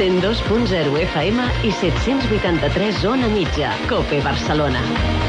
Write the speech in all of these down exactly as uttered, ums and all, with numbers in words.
cent dos punt zero F M i set-cents vuitanta-tres Ona Mitja. COPE Barcelona.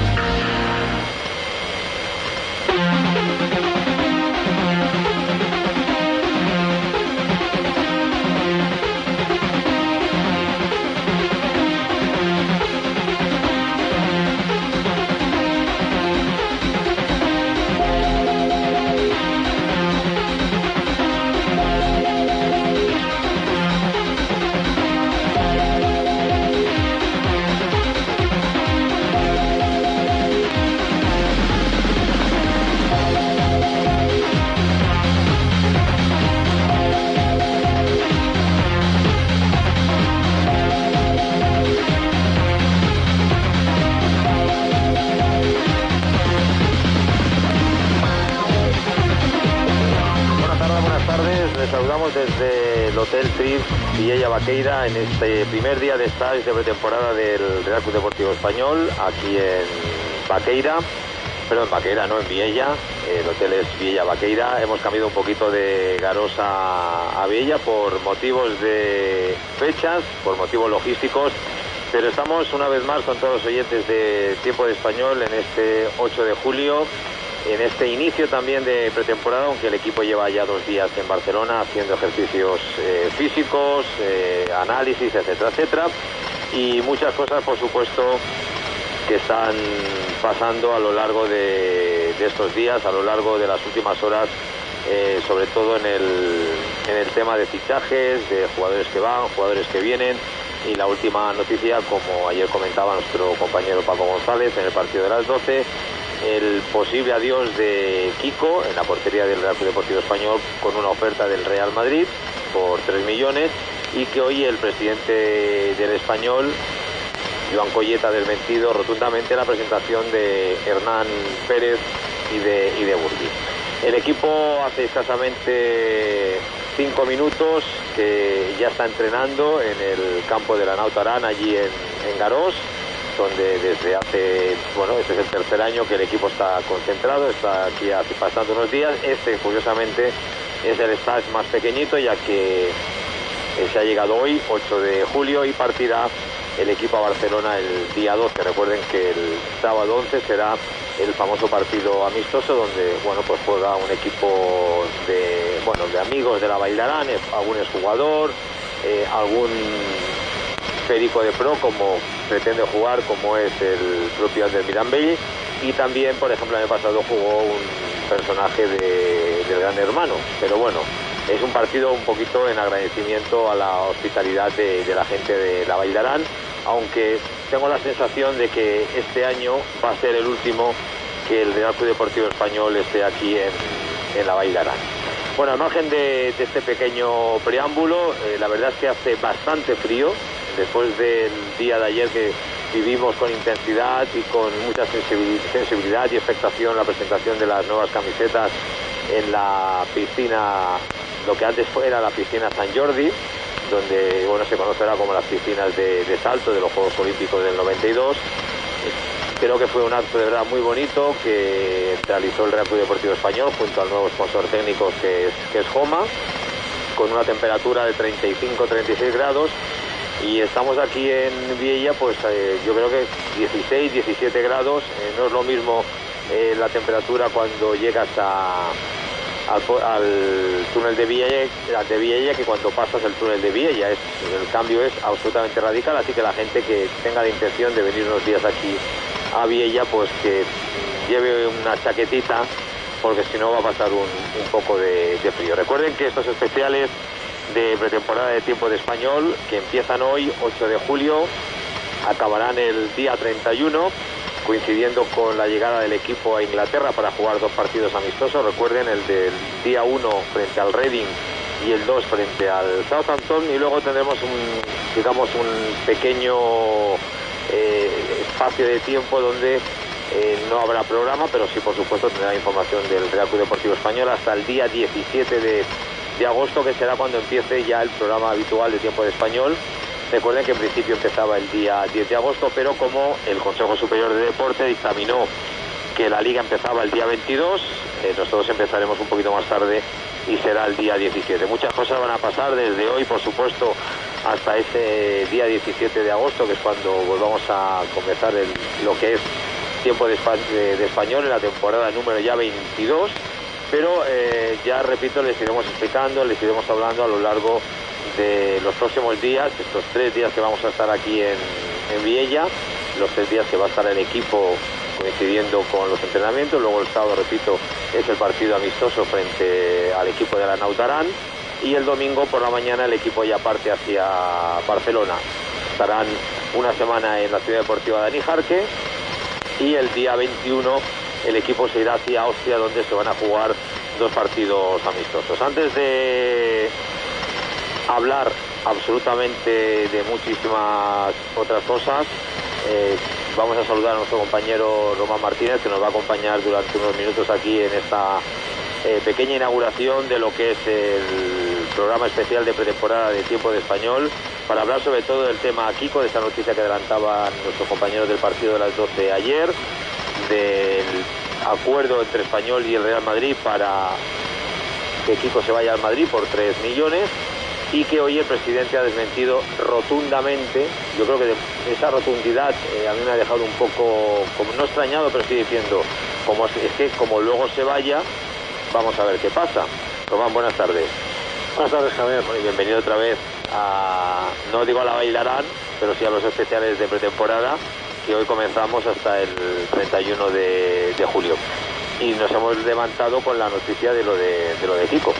Viella Vaqueira en este primer día de stage de pretemporada del Real Club Deportivo Español aquí en Vaqueira, perdón, Vaqueira no, en Viella. El hotel es Viella Vaqueira. Hemos cambiado un poquito de Garós a, a Viella por motivos de fechas, por motivos logísticos, pero estamos una vez más con todos los oyentes de Tiempo de Español en este ocho de julio, en este inicio también de pretemporada, aunque el equipo lleva ya dos días en Barcelona haciendo ejercicios eh, físicos, eh, análisis, etcétera, etcétera, y muchas cosas, por supuesto, que están pasando a lo largo de, de estos días, a lo largo de las últimas horas, eh, sobre todo en el, en el tema de fichajes, de jugadores que van, jugadores que vienen, y la última noticia, como ayer comentaba nuestro compañero Paco González en el partido de las doce, el posible adiós de Kiko en la portería del Real Club Deportivo Español con una oferta del Real Madrid por tres millones, y que hoy el presidente del Español, Joan Colleta, ha desmentido rotundamente la presentación de Hernán Pérez y de, y de Burgui. El equipo hace escasamente cinco minutos que ya está entrenando en el campo de la Nautarán, allí en, en Garós, donde desde hace, bueno, este es el tercer año que el equipo está concentrado, está aquí hace, pasando unos días. Este, curiosamente, es el stage más pequeñito, ya que eh, se ha llegado hoy, ocho de julio, y partirá el equipo a Barcelona el día doce. Recuerden que el sábado once será el famoso partido amistoso, donde, bueno, pues juega un equipo de, bueno, de amigos de la Bailarán, algún exjugador, eh, algún Perico de Pro, como pretende jugar, como es el propio Ander Mirambelli, y también, por ejemplo, el año pasado jugó un personaje de, del Gran Hermano. Pero bueno, es un partido un poquito en agradecimiento a la hospitalidad de, de la gente de la Bailarán, aunque tengo la sensación de que este año va a ser el último que el Real Club Deportivo Español esté aquí en, en la Bailarán. Bueno, al margen de, de este pequeño preámbulo, eh, la verdad es que hace bastante frío. Después del día de ayer que vivimos con intensidad y con mucha sensibilidad y expectación la presentación de las nuevas camisetas en la piscina, lo que antes era la piscina San Jordi, donde, bueno, se conocerá como las piscinas de, de salto de los Juegos Olímpicos del noventa y dos. Creo que fue un acto de verdad muy bonito que realizó el Real Club Deportivo Español junto al nuevo sponsor técnico que es, que es Joma, con una temperatura de treinta y cinco a treinta y seis grados. Y estamos aquí en Viella, pues eh, yo creo que dieciséis, diecisiete grados. Eh, no es lo mismo eh, la temperatura cuando llegas a, al, al túnel de Viella, de Viella que cuando pasas el túnel de Viella. Es, el cambio es absolutamente radical, así que la gente que tenga la intención de venir unos días aquí a Viella, pues que lleve una chaquetita, porque si no va a pasar un, un poco de, de frío. Recuerden que estos especiales de pretemporada de Tiempo de Español, que empiezan hoy, ocho de julio, acabarán el día treinta y uno, coincidiendo con la llegada del equipo a Inglaterra para jugar dos partidos amistosos. Recuerden, el del día uno frente al Reading y el dos frente al Southampton, y luego tendremos un, digamos, un pequeño eh, espacio de tiempo donde eh, no habrá programa, pero sí, por supuesto, tendrá información del Real Club Deportivo Español hasta el día diecisiete de de agosto, que será cuando empiece ya el programa habitual de Tiempo de Español. Recuerden que en principio empezaba el día diez de agosto, pero como el Consejo Superior de Deporte dictaminó que la Liga empezaba el día veintidós, eh, nosotros empezaremos un poquito más tarde y será el día diecisiete. Muchas cosas van a pasar desde hoy, por supuesto. hasta ese día diecisiete de agosto, que es cuando volvamos a comenzar el, lo que es Tiempo de, de, de Español en la temporada número ya veintidós, pero eh, ya repito, les iremos explicando, les iremos hablando a lo largo de los próximos días, estos tres días que vamos a estar aquí en, en Viella, los tres días que va a estar el equipo coincidiendo con los entrenamientos. Luego el sábado, repito, es el partido amistoso frente al equipo de la Nautarán, y el domingo por la mañana el equipo ya parte hacia Barcelona. Estarán una semana en la Ciudad Deportiva de Anijarque, y el día veintiuno el equipo se irá hacia Austria, donde se van a jugar dos partidos amistosos. Antes de hablar absolutamente de muchísimas otras cosas, eh, vamos a saludar a nuestro compañero Román Martínez, que nos va a acompañar durante unos minutos aquí en esta eh, pequeña inauguración de lo que es el programa especial de pretemporada de Tiempo de Español, para hablar sobre todo del tema Kiko, de esta noticia que adelantaban nuestros compañeros del partido de las doce ayer, del acuerdo entre Español y el Real Madrid para que Kiko se vaya al Madrid por tres millones, y que hoy el presidente ha desmentido rotundamente. Yo creo que de esa rotundidad eh, a mí me ha dejado un poco, como no extrañado, pero estoy diciendo, como es, es que como luego se vaya, vamos a ver qué pasa. Román, buenas tardes. Buenas tardes, Javier. Bueno, y bienvenido otra vez a, no digo a la Bailarán, pero sí a los especiales de pretemporada, que hoy comenzamos hasta el treinta y uno de, de julio. Y nos hemos levantado con la noticia de lo de, de lo de Kiko.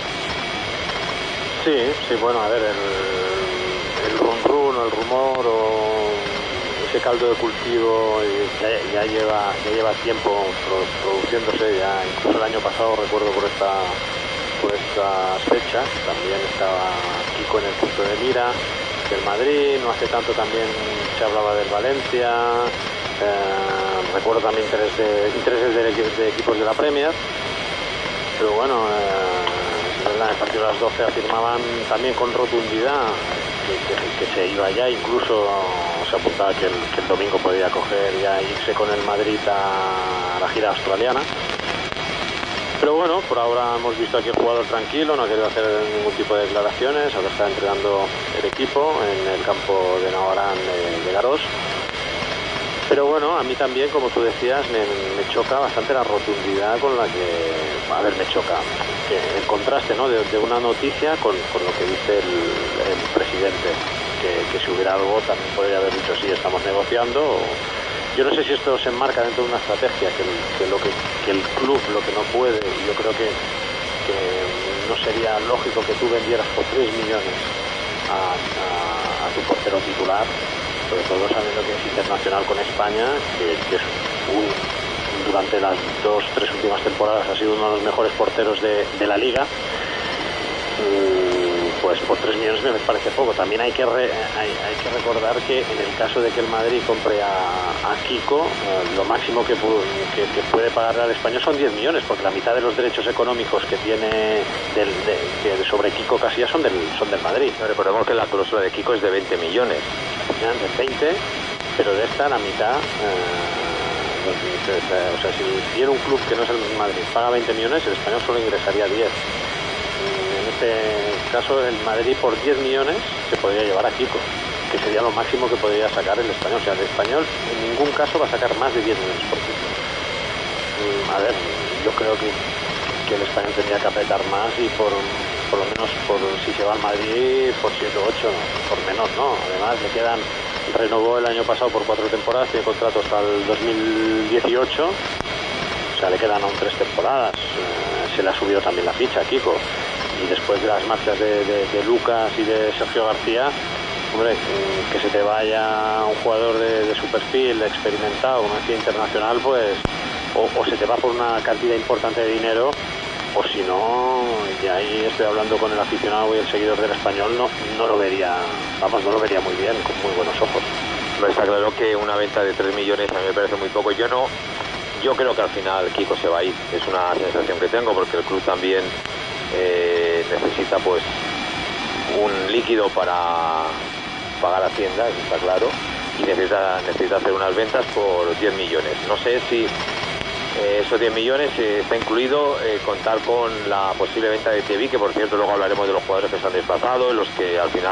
Sí, sí, bueno, a ver, el, el run run, el rumor o ese caldo de cultivo ya, ya lleva ya lleva tiempo produciéndose. Ya incluso el año pasado, recuerdo, por esta por estas fechas también estaba Kiko en el punto de mira del Madrid. No hace tanto también se hablaba del Valencia, eh, recuerdo también interés de, intereses de, de equipos de la Premier, pero bueno, eh, en el partido de las doce afirmaban también con rotundidad que, que, que se iba ya, incluso se apuntaba que el, que el domingo podía coger ya e irse con el Madrid a la gira australiana. Pero bueno, por ahora hemos visto aquí el jugador tranquilo, no ha querido hacer ningún tipo de declaraciones. Ahora está entrenando el equipo en el campo de Navarán de, de Garós. Pero bueno, a mí también, como tú decías, me, me choca bastante la rotundidad con la que, a ver, me choca, que el contraste, ¿no?, de, de una noticia con, con lo que dice el, el presidente, que, que si hubiera algo también podría haber dicho sí, estamos negociando. O, yo no sé si esto se enmarca dentro de una estrategia, que, el, que, lo que, que el club lo que no puede, y yo creo que, que no sería lógico que tú vendieras por tres millones a, a, a tu portero titular, sobre todo sabiendo que es internacional con España, que, que es un, durante las dos, tres últimas temporadas ha sido uno de los mejores porteros de, de la liga. Pues por tres millones me parece poco. También hay que re, hay, hay que recordar que en el caso de que el Madrid compre a, a Kiko, eh, lo máximo que, que, que puede pagarle al Español son diez millones, porque la mitad de los derechos económicos que tiene del, de, de, sobre Kiko Casillas son del, son del Madrid. Recordemos que la cláusula de Kiko es de veinte millones. De veinte, pero de esta la mitad... Eh, o sea, si tiene un club que no es el Madrid paga veinte millones, el Español solo ingresaría diez. En este caso, el Madrid por diez millones se podría llevar a Kiko, que sería lo máximo que podría sacar el Español. O sea, el Español en ningún caso va a sacar más de diez millones por Kiko. A ver, yo creo que, que el Español tendría que apretar más, y por, por lo menos por si se va al Madrid por siete o ocho, por menos no. Además, le quedan, renovó el año pasado por cuatro temporadas, tiene contrato hasta el dos mil dieciocho, o sea, le quedan aún tres temporadas. Eh, se le ha subido también la ficha a Kiko. Y después de las marchas de, de, de Lucas y de Sergio García, hombre, que se te vaya un jugador de, de su perfil, experimentado, una acción internacional, pues o, o se te va por una cantidad importante de dinero, o si no, y ahí estoy hablando con el aficionado y el seguidor del Español, no, no lo vería, vamos, no lo vería muy bien, con muy buenos ojos. No, está claro que una venta de tres millones a mí me parece muy poco. Yo no, yo creo que al final Kiko se va a ir, es una sensación que tengo, porque el club también Eh, necesita pues un líquido para pagar Hacienda, eso está claro, y necesita, necesita hacer unas ventas por diez millones. No sé si eh, esos diez millones eh, está incluido eh, contar con la posible venta de Tevi, que por cierto luego hablaremos de los jugadores que se han desplazado, los que al final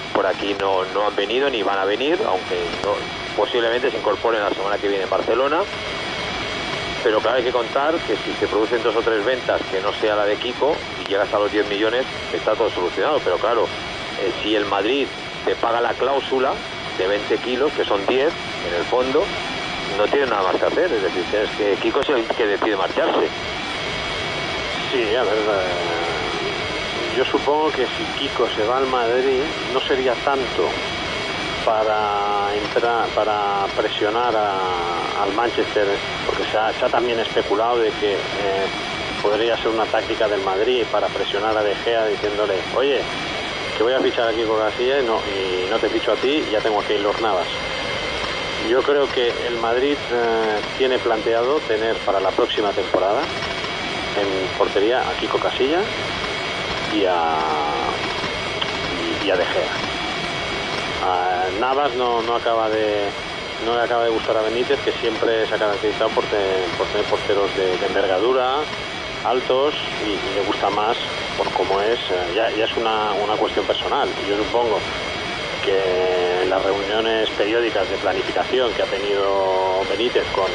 por aquí no, no han venido ni van a venir, aunque no, posiblemente se incorporen la semana que viene en Barcelona. Pero claro, hay que contar que si se producen dos o tres ventas que no sea la de Kiko y llegas a los diez millones, está todo solucionado. Pero claro, eh, si el Madrid te paga la cláusula de veinte kilos, que son diez en el fondo, no tiene nada más que hacer. Es decir, es que Kiko es el que decide marcharse. Sí, a ver, eh, yo supongo que si Kiko se va al Madrid no sería tanto para entrar, para presionar a, al Manchester, porque se ha, se ha también especulado de que eh, podría ser una táctica del Madrid para presionar a De Gea diciéndole, oye, que voy a fichar a Kiko Casillas y no, y no te ficho a ti y ya tengo a Keylor Navas. Yo creo que el Madrid eh, tiene planteado tener para la próxima temporada en portería a Kiko Casillas y a, y, y a De Gea. A Navas no, no acaba de no le acaba de gustar a Benítez, que siempre se ha caracterizado por, te, por tener porteros de, de envergadura, altos, y, y le gusta más por cómo es. Ya, ya es una, una cuestión personal. Yo supongo que en las reuniones periódicas de planificación que ha tenido Benítez con,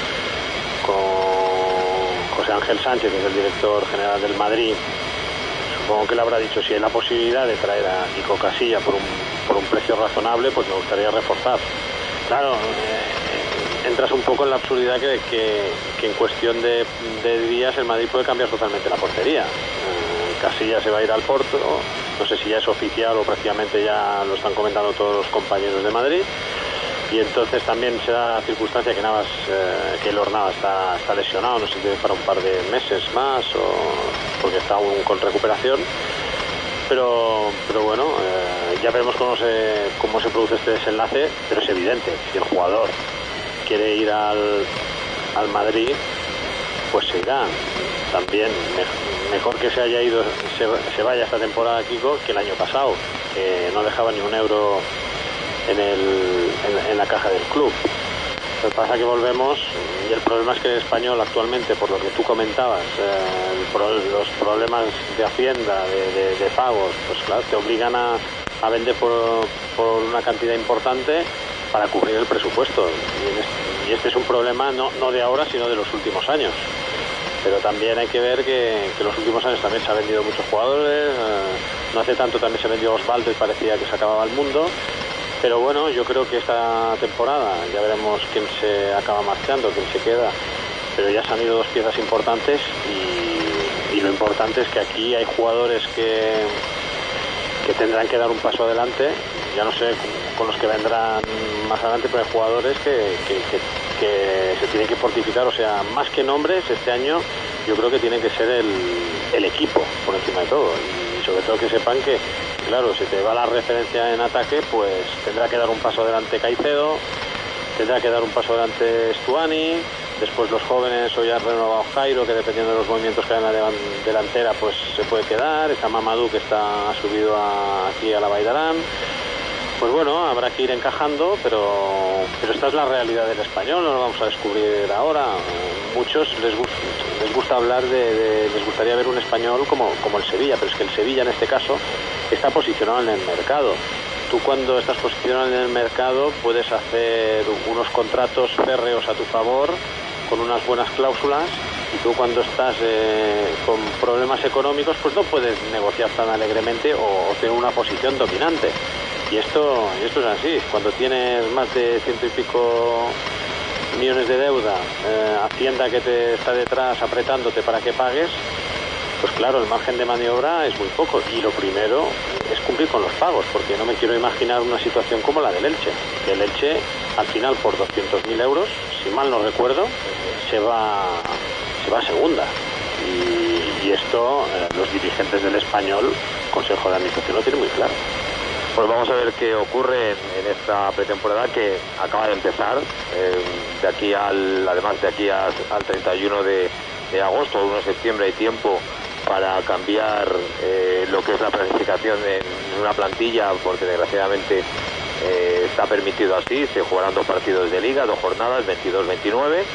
con José Ángel Sánchez, que es el director general del Madrid, supongo que le habrá dicho, si hay la posibilidad de traer a Kiko Casilla por un, por un precio razonable, pues me gustaría reforzar. Claro, eh, entras un poco en la absurdidad que, que, que en cuestión de, de días el Madrid puede cambiar totalmente la portería. Eh, Casilla se va a ir al Porto, no sé si ya es oficial o prácticamente ya lo están comentando todos los compañeros de Madrid. Y entonces también se da la circunstancia que Navas, eh, que Keylor Navas está, está lesionado, no sé si para un par de meses más o porque está aún con recuperación. Pero, pero bueno, eh, ya veremos cómo se, cómo se produce este desenlace, pero es evidente, si el jugador quiere ir al, al Madrid, pues se irá. También me, mejor que se haya ido, se, se vaya esta temporada Kiko que el año pasado, que no dejaba ni un euro en, el, en, en la caja del club. Lo que pasa es que volvemos, y el problema es que el español actualmente, por lo que tú comentabas, eh, el pro, los problemas de Hacienda, de, de, de pagos, pues claro, te obligan a, a vender por, por una cantidad importante para cubrir el presupuesto. Y este, y este es un problema no, no de ahora, sino de los últimos años. Pero también hay que ver que, que en los últimos años también se han vendido muchos jugadores, eh, no hace tanto también se vendió Osvaldo y parecía que se acababa el mundo. Pero bueno, yo creo que esta temporada ya veremos quién se acaba marchando, quién se queda. Pero ya se han ido dos piezas importantes y, y lo importante es que aquí hay jugadores que, que tendrán que dar un paso adelante. Ya no sé con los que vendrán más adelante, pero hay jugadores que, que, que, que se tienen que fortificar. O sea, más que nombres, este año yo creo que tiene que ser el, el equipo por encima de todo. Y sobre todo que sepan que, claro, si te va la referencia en ataque, pues tendrá que dar un paso adelante Caicedo, tendrá que dar un paso adelante Stuani, después los jóvenes, hoy ha renovado Jairo, que dependiendo de los movimientos que hay en la delantera, pues se puede quedar, está Mamadou, que está ha subido a, aquí a la Baidarán. Pues bueno, habrá que ir encajando, pero, pero esta es la realidad del español, no lo vamos a descubrir ahora. Muchos les gusta, les gusta hablar de, de, les gustaría ver un español como, como el Sevilla, pero es que el Sevilla en este caso está posicionado en el mercado. Tú cuando estás posicionado en el mercado puedes hacer unos contratos férreos a tu favor, con unas buenas cláusulas, y tú cuando estás eh, con problemas económicos pues no puedes negociar tan alegremente o, o tener una posición dominante. Y esto, y esto es así, cuando tienes más de ciento y pico millones de deuda, eh, Hacienda que te está detrás apretándote para que pagues, pues claro, el margen de maniobra es muy poco. Y lo primero es cumplir con los pagos, porque no me quiero imaginar una situación como la del Elche. Que el Elche, al final, por doscientos mil euros, si mal no recuerdo, se va, se va a segunda. Y, y esto, eh, los dirigentes del Español, Consejo de Administración, lo tienen muy claro. Pues vamos a ver qué ocurre en, en esta pretemporada que acaba de empezar. Eh, de aquí al, además de aquí a, al treinta y uno de, de agosto o uno de septiembre hay tiempo para cambiar eh, lo que es la planificación en una plantilla, porque desgraciadamente eh, está permitido así. Se jugarán dos partidos de liga, dos jornadas, veintidós veintinueve,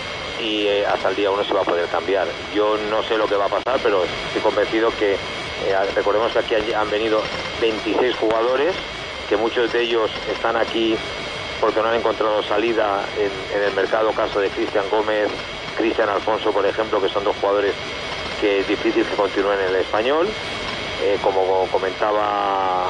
y eh, hasta el día uno se va a poder cambiar. Yo no sé lo que va a pasar, pero estoy convencido que Eh, recordemos que aquí han venido veintiséis jugadores que muchos de ellos están aquí porque no han encontrado salida en, en el mercado, caso de Cristian Gómez, Cristian Alfonso, por ejemplo, que son dos jugadores que es difícil que continúen en el Español. Eh, como comentaba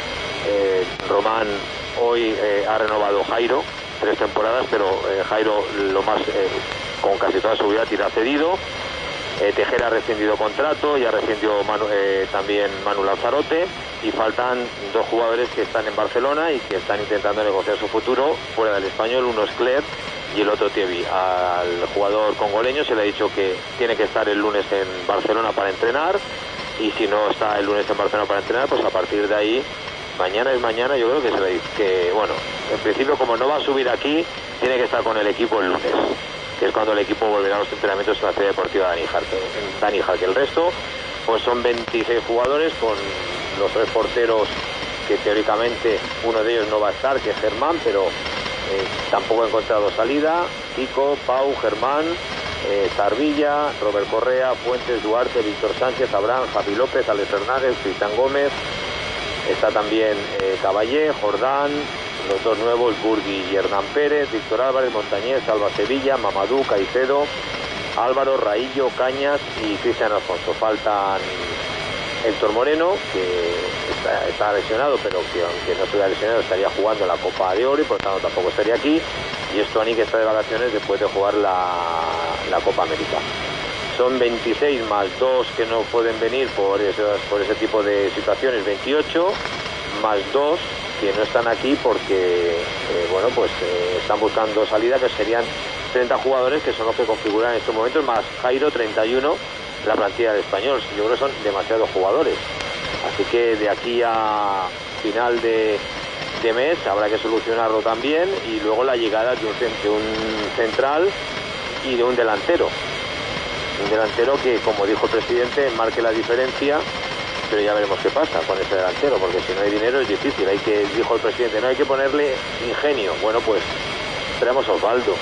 eh, Román, hoy eh, ha renovado Jairo, tres temporadas, pero eh, Jairo lo más, eh, con casi toda seguridad, irá cedido. Eh, Tejera ha rescindido contrato y ha rescindido Manu, eh, también Manu Lanzarote, y faltan dos jugadores que están en Barcelona y que están intentando negociar su futuro fuera del Español. Uno es Cler y el otro Tievi. Al jugador congoleño se le ha dicho que tiene que estar el lunes en Barcelona para entrenar, y si no está el lunes en Barcelona para entrenar, pues a partir de ahí, mañana es mañana, yo creo que se le dice que, bueno, en principio como no va a subir aquí, tiene que estar con el equipo el lunes, que es cuando el equipo volverá a los entrenamientos en la Ciudad Deportiva de Daníjar. Que el resto pues son veintiséis jugadores, con los tres porteros que teóricamente uno de ellos no va a estar, que es Germán, pero eh, tampoco ha encontrado salida. Pico, Pau, Germán, eh, Sarvilla, Robert Correa, Fuentes, Duarte, Víctor Sánchez, Abraham, Javi López, Alex Fernández, Cristian Gómez, está también eh, Caballé, Jordán, los dos nuevos, Burgui y Hernán Pérez, Víctor Álvarez, Montañés, Salva Sevilla, Mamadou, Caicedo, Álvaro, Raillo, Cañas y Cristian Alfonso. Faltan Héctor Moreno, que está, está lesionado, pero que aunque no estuviera lesionado estaría jugando la Copa de Oro y por tanto tampoco estaría aquí, y Estuani, que está de vacaciones después de jugar la, la Copa América. Son veintiséis más dos que no pueden venir por, esas, por ese tipo de situaciones, veintiocho, más dos que no están aquí porque eh, bueno, pues eh, están buscando salida, que serían treinta jugadores, que son los que configuran en estos momentos, más Jairo, treinta y uno, la plantilla del Español. Yo creo que son demasiados jugadores, así que de aquí a final de, de mes habrá que solucionarlo también, y luego la llegada de un, de un central y de un delantero un delantero que, como dijo el presidente, marque la diferencia, pero ya veremos qué pasa con ese delantero, porque si no hay dinero es difícil. Hay que, dijo el presidente, no hay que ponerle ingenio. Bueno, pues traemos a Osvaldo,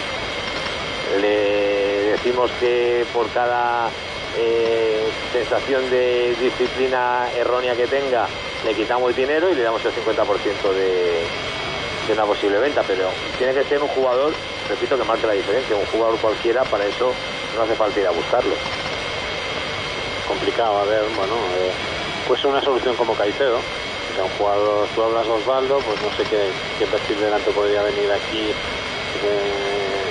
le decimos que por cada eh, sensación de disciplina errónea que tenga le quitamos dinero y le damos el cincuenta por ciento de, de una posible venta, pero tiene que ser un jugador, repito, que marque la diferencia. Un jugador cualquiera, para eso no hace falta ir a buscarlo. Complicado, a ver, bueno, eh, pues una solución como Caicedo, o sea, un jugador, tú hablas de Osvaldo, pues no sé qué, qué perfil delante podría venir aquí eh,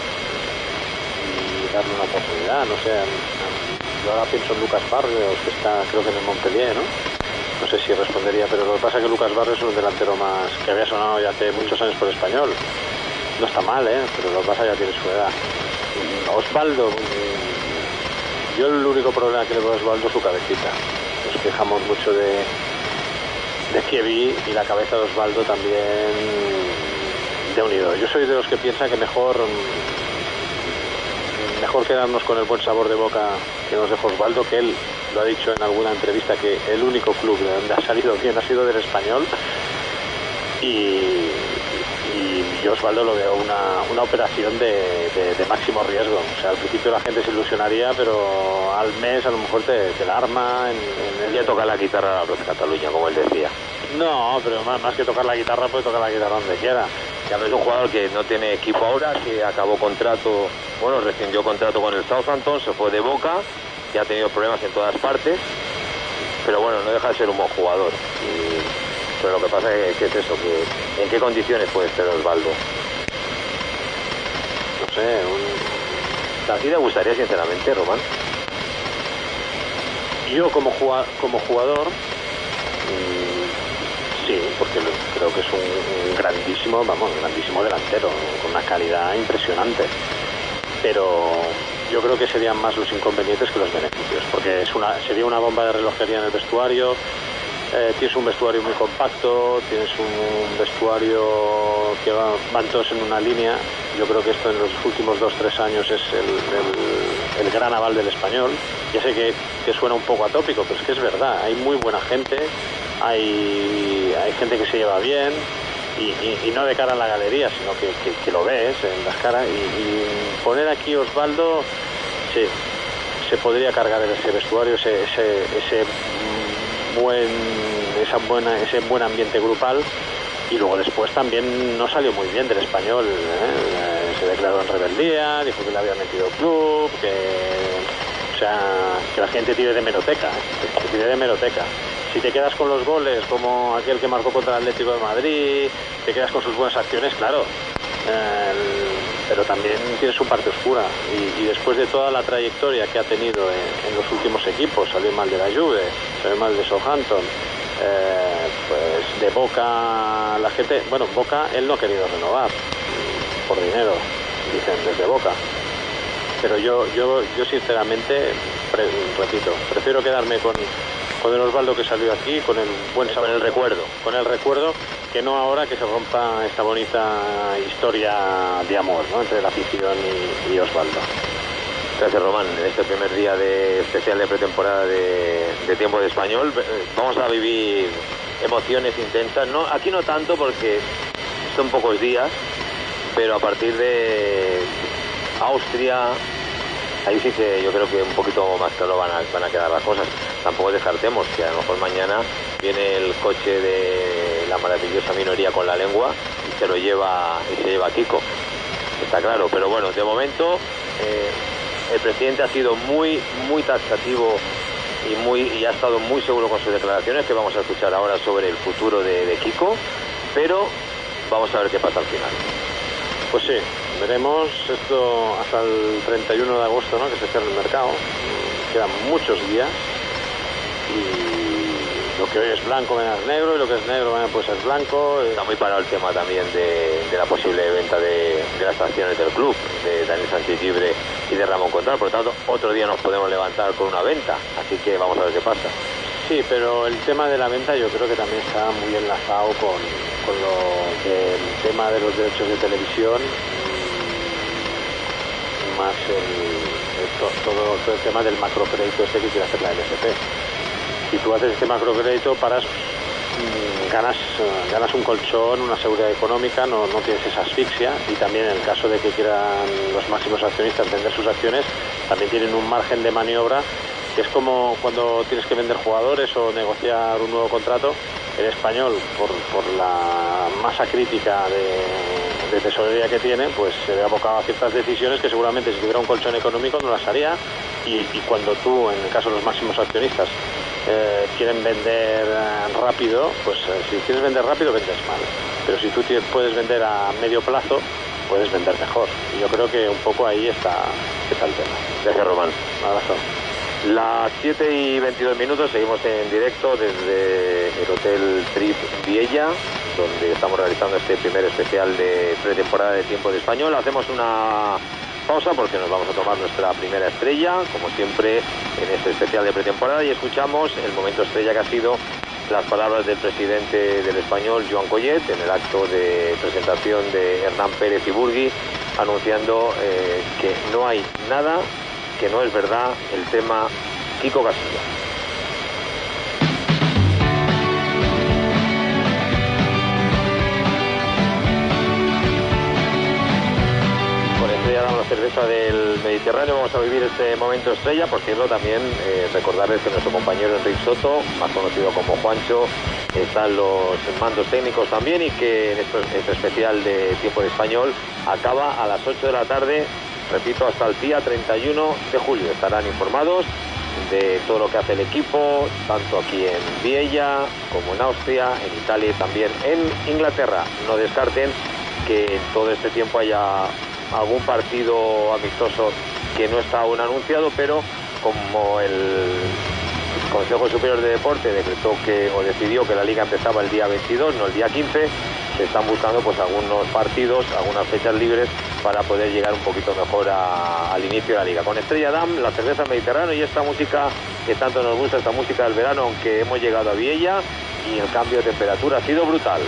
y darle una oportunidad, no sé. Yo ahora pienso en Lucas Barrios, que está creo que en el Montpellier, ¿no? No sé si respondería, pero lo que pasa es que Lucas Barrios es un delantero más que había sonado ya hace muchos años por Español. No está mal, ¿eh? Pero lo que pasa ya tiene su edad. Osvaldo, yo el único problema que le veo a Osvaldo es su cabecita. Nos quejamos mucho de de Kievi, y la cabeza de Osvaldo también de unido. Yo soy de los que piensa que mejor mejor quedarnos con el buen sabor de boca que nos dejó Osvaldo, que él lo ha dicho en alguna entrevista, que el único club de donde ha salido bien ha sido del Español, y y yo Osvaldo lo veo una, una operación de, de, de máximo riesgo. O sea, al principio la gente se ilusionaría, pero al mes a lo mejor te, te la arma. En, en el... Ya toca la guitarra a la Plaza Cataluña, como él decía. No, pero más, más que tocar la guitarra, puede tocar la guitarra donde quiera. Ya ves, un jugador que no tiene equipo ahora, que acabó contrato, bueno, rescindió contrato con el Southampton, se fue de Boca, que ha tenido problemas en todas partes, pero bueno, no deja de ser un buen jugador. Y... pero lo que pasa es que es eso, que ¿en qué condiciones puede estar Osvaldo? No sé, un... ¿A ti te gustaría, sinceramente, Román? Yo como, jugua... como jugador, mmm, sí, porque creo que es un, un grandísimo, vamos, grandísimo delantero, con una calidad impresionante. Pero yo creo que serían más los inconvenientes que los beneficios, porque es una, sería una bomba de relojería en el vestuario. Eh, tienes un vestuario muy compacto, tienes un vestuario que va, van todos en una línea. Yo creo que esto en los últimos dos tres años es el, el, el gran aval del Español. Ya sé que, que suena un poco atópico, pero es que es verdad. Hay muy buena gente, hay, hay gente que se lleva bien, y, y, y no de cara a la galería, sino que, que, que lo ves en las caras. Y, y poner aquí Osvaldo, sí, se podría cargar ese vestuario, ese... ese, ese buen esa buena ese buen ambiente grupal, y luego después también no salió muy bien del Español, ¿eh? Se declaró en rebeldía, dijo que le había metido el club, que, o sea, que la gente tire de hemeroteca, ¿eh? que tire de hemeroteca. Si te quedas con los goles, como aquel que marcó contra el Atlético de Madrid, te quedas con sus buenas acciones, claro, eh, pero también tiene su parte oscura, y, y después de toda la trayectoria que ha tenido en, en los últimos equipos, salió mal de la Juve, salió mal de Southampton, eh, pues de Boca la gente, bueno, Boca él no ha querido renovar por dinero, dicen desde Boca, pero yo yo yo sinceramente pre, repito, prefiero quedarme con con el Osvaldo que salió aquí, con el buen con el recuerdo, con el recuerdo, que no ahora que se rompa esta bonita historia de amor, ¿no?, entre la afición y, y Osvaldo. Gracias, Román. En este primer día de especial de pretemporada de, de Tiempo de Español vamos a vivir emociones intensas. No, aquí no tanto porque son pocos días, pero a partir de Austria, ahí sí que yo creo que un poquito más claro van a, van a quedar las cosas. Tampoco descartemos que a lo mejor mañana viene el coche de la maravillosa minoría con la lengua y se lo lleva y se lleva a Kiko. Está claro, pero bueno, de momento eh, el presidente ha sido muy, muy taxativo y muy y ha estado muy seguro con sus declaraciones, que vamos a escuchar ahora sobre el futuro de, de Kiko, pero vamos a ver qué pasa al final. Pues sí, veremos esto hasta el treinta y uno de agosto, ¿no?, que se cierra el mercado. Quedan muchos días y lo que hoy es blanco mañana es negro, y lo que es negro mañana puede ser blanco. Está muy parado el tema también de, de la posible venta de, de las acciones del club, de Daniel Sánchez Llibre y de Ramón Contral. Por lo tanto, otro día nos podemos levantar con una venta, así que vamos a ver qué pasa. Sí, pero el tema de la venta yo creo que también está muy enlazado con, con lo del tema de los derechos de televisión, más el, el to, todo, todo el tema del macrocrédito este que quiere hacer la L S P. Si tú haces este macrocrédito, paras, ganas, ganas un colchón, una seguridad económica, no, no tienes esa asfixia, y también en el caso de que quieran los máximos accionistas vender sus acciones, también tienen un margen de maniobra. Es como cuando tienes que vender jugadores o negociar un nuevo contrato. El Español, por, por la masa crítica de, de tesorería que tiene, pues se ve abocado a ciertas decisiones que seguramente si tuviera un colchón económico no las haría, y, y cuando tú, en el caso de los máximos accionistas, eh, quieren vender rápido, pues eh, si quieres vender rápido vendes mal, pero si tú tienes, puedes vender a medio plazo, puedes vender mejor, y yo creo que un poco ahí está, está el tema. Gracias, Román. Un abrazo. Las siete y veintidós minutos, seguimos en directo desde el Hotel Trip Viella, donde estamos realizando este primer especial de pretemporada de Tiempo de Español. Hacemos una pausa porque nos vamos a tomar nuestra primera estrella, como siempre en este especial de pretemporada, y escuchamos el momento estrella que ha sido las palabras del presidente del Español, Joan Collet, en el acto de presentación de Hernán Pérez y Burgui, anunciando eh, que no hay nada, que no es verdad el tema Kiko Casilla. Con Estrella Damm, la cerveza del Mediterráneo, vamos a vivir este momento estrella. Por cierto, también eh, recordarles que nuestro compañero Enrique Soto, más conocido como Juancho, está en los mandos técnicos también, y que en este, este especial de Tiempo de Español acaba a las ocho de la tarde. Repito, hasta el día treinta y uno de julio estarán informados de todo lo que hace el equipo, tanto aquí en Viella como en Austria, en Italia y también en Inglaterra. No descarten que en todo este tiempo haya algún partido amistoso que no está aún anunciado, pero como el Consejo Superior de Deporte decretó que o decidió que la liga empezaba el día veintidós, no el día quince, se están buscando pues algunos partidos, algunas fechas libres para poder llegar un poquito mejor a, al inicio de la liga. Con Estrella Damm, la cerveza Mediterráneo, y esta música que tanto nos gusta, esta música del verano, aunque hemos llegado a Viella y el cambio de temperatura ha sido brutal.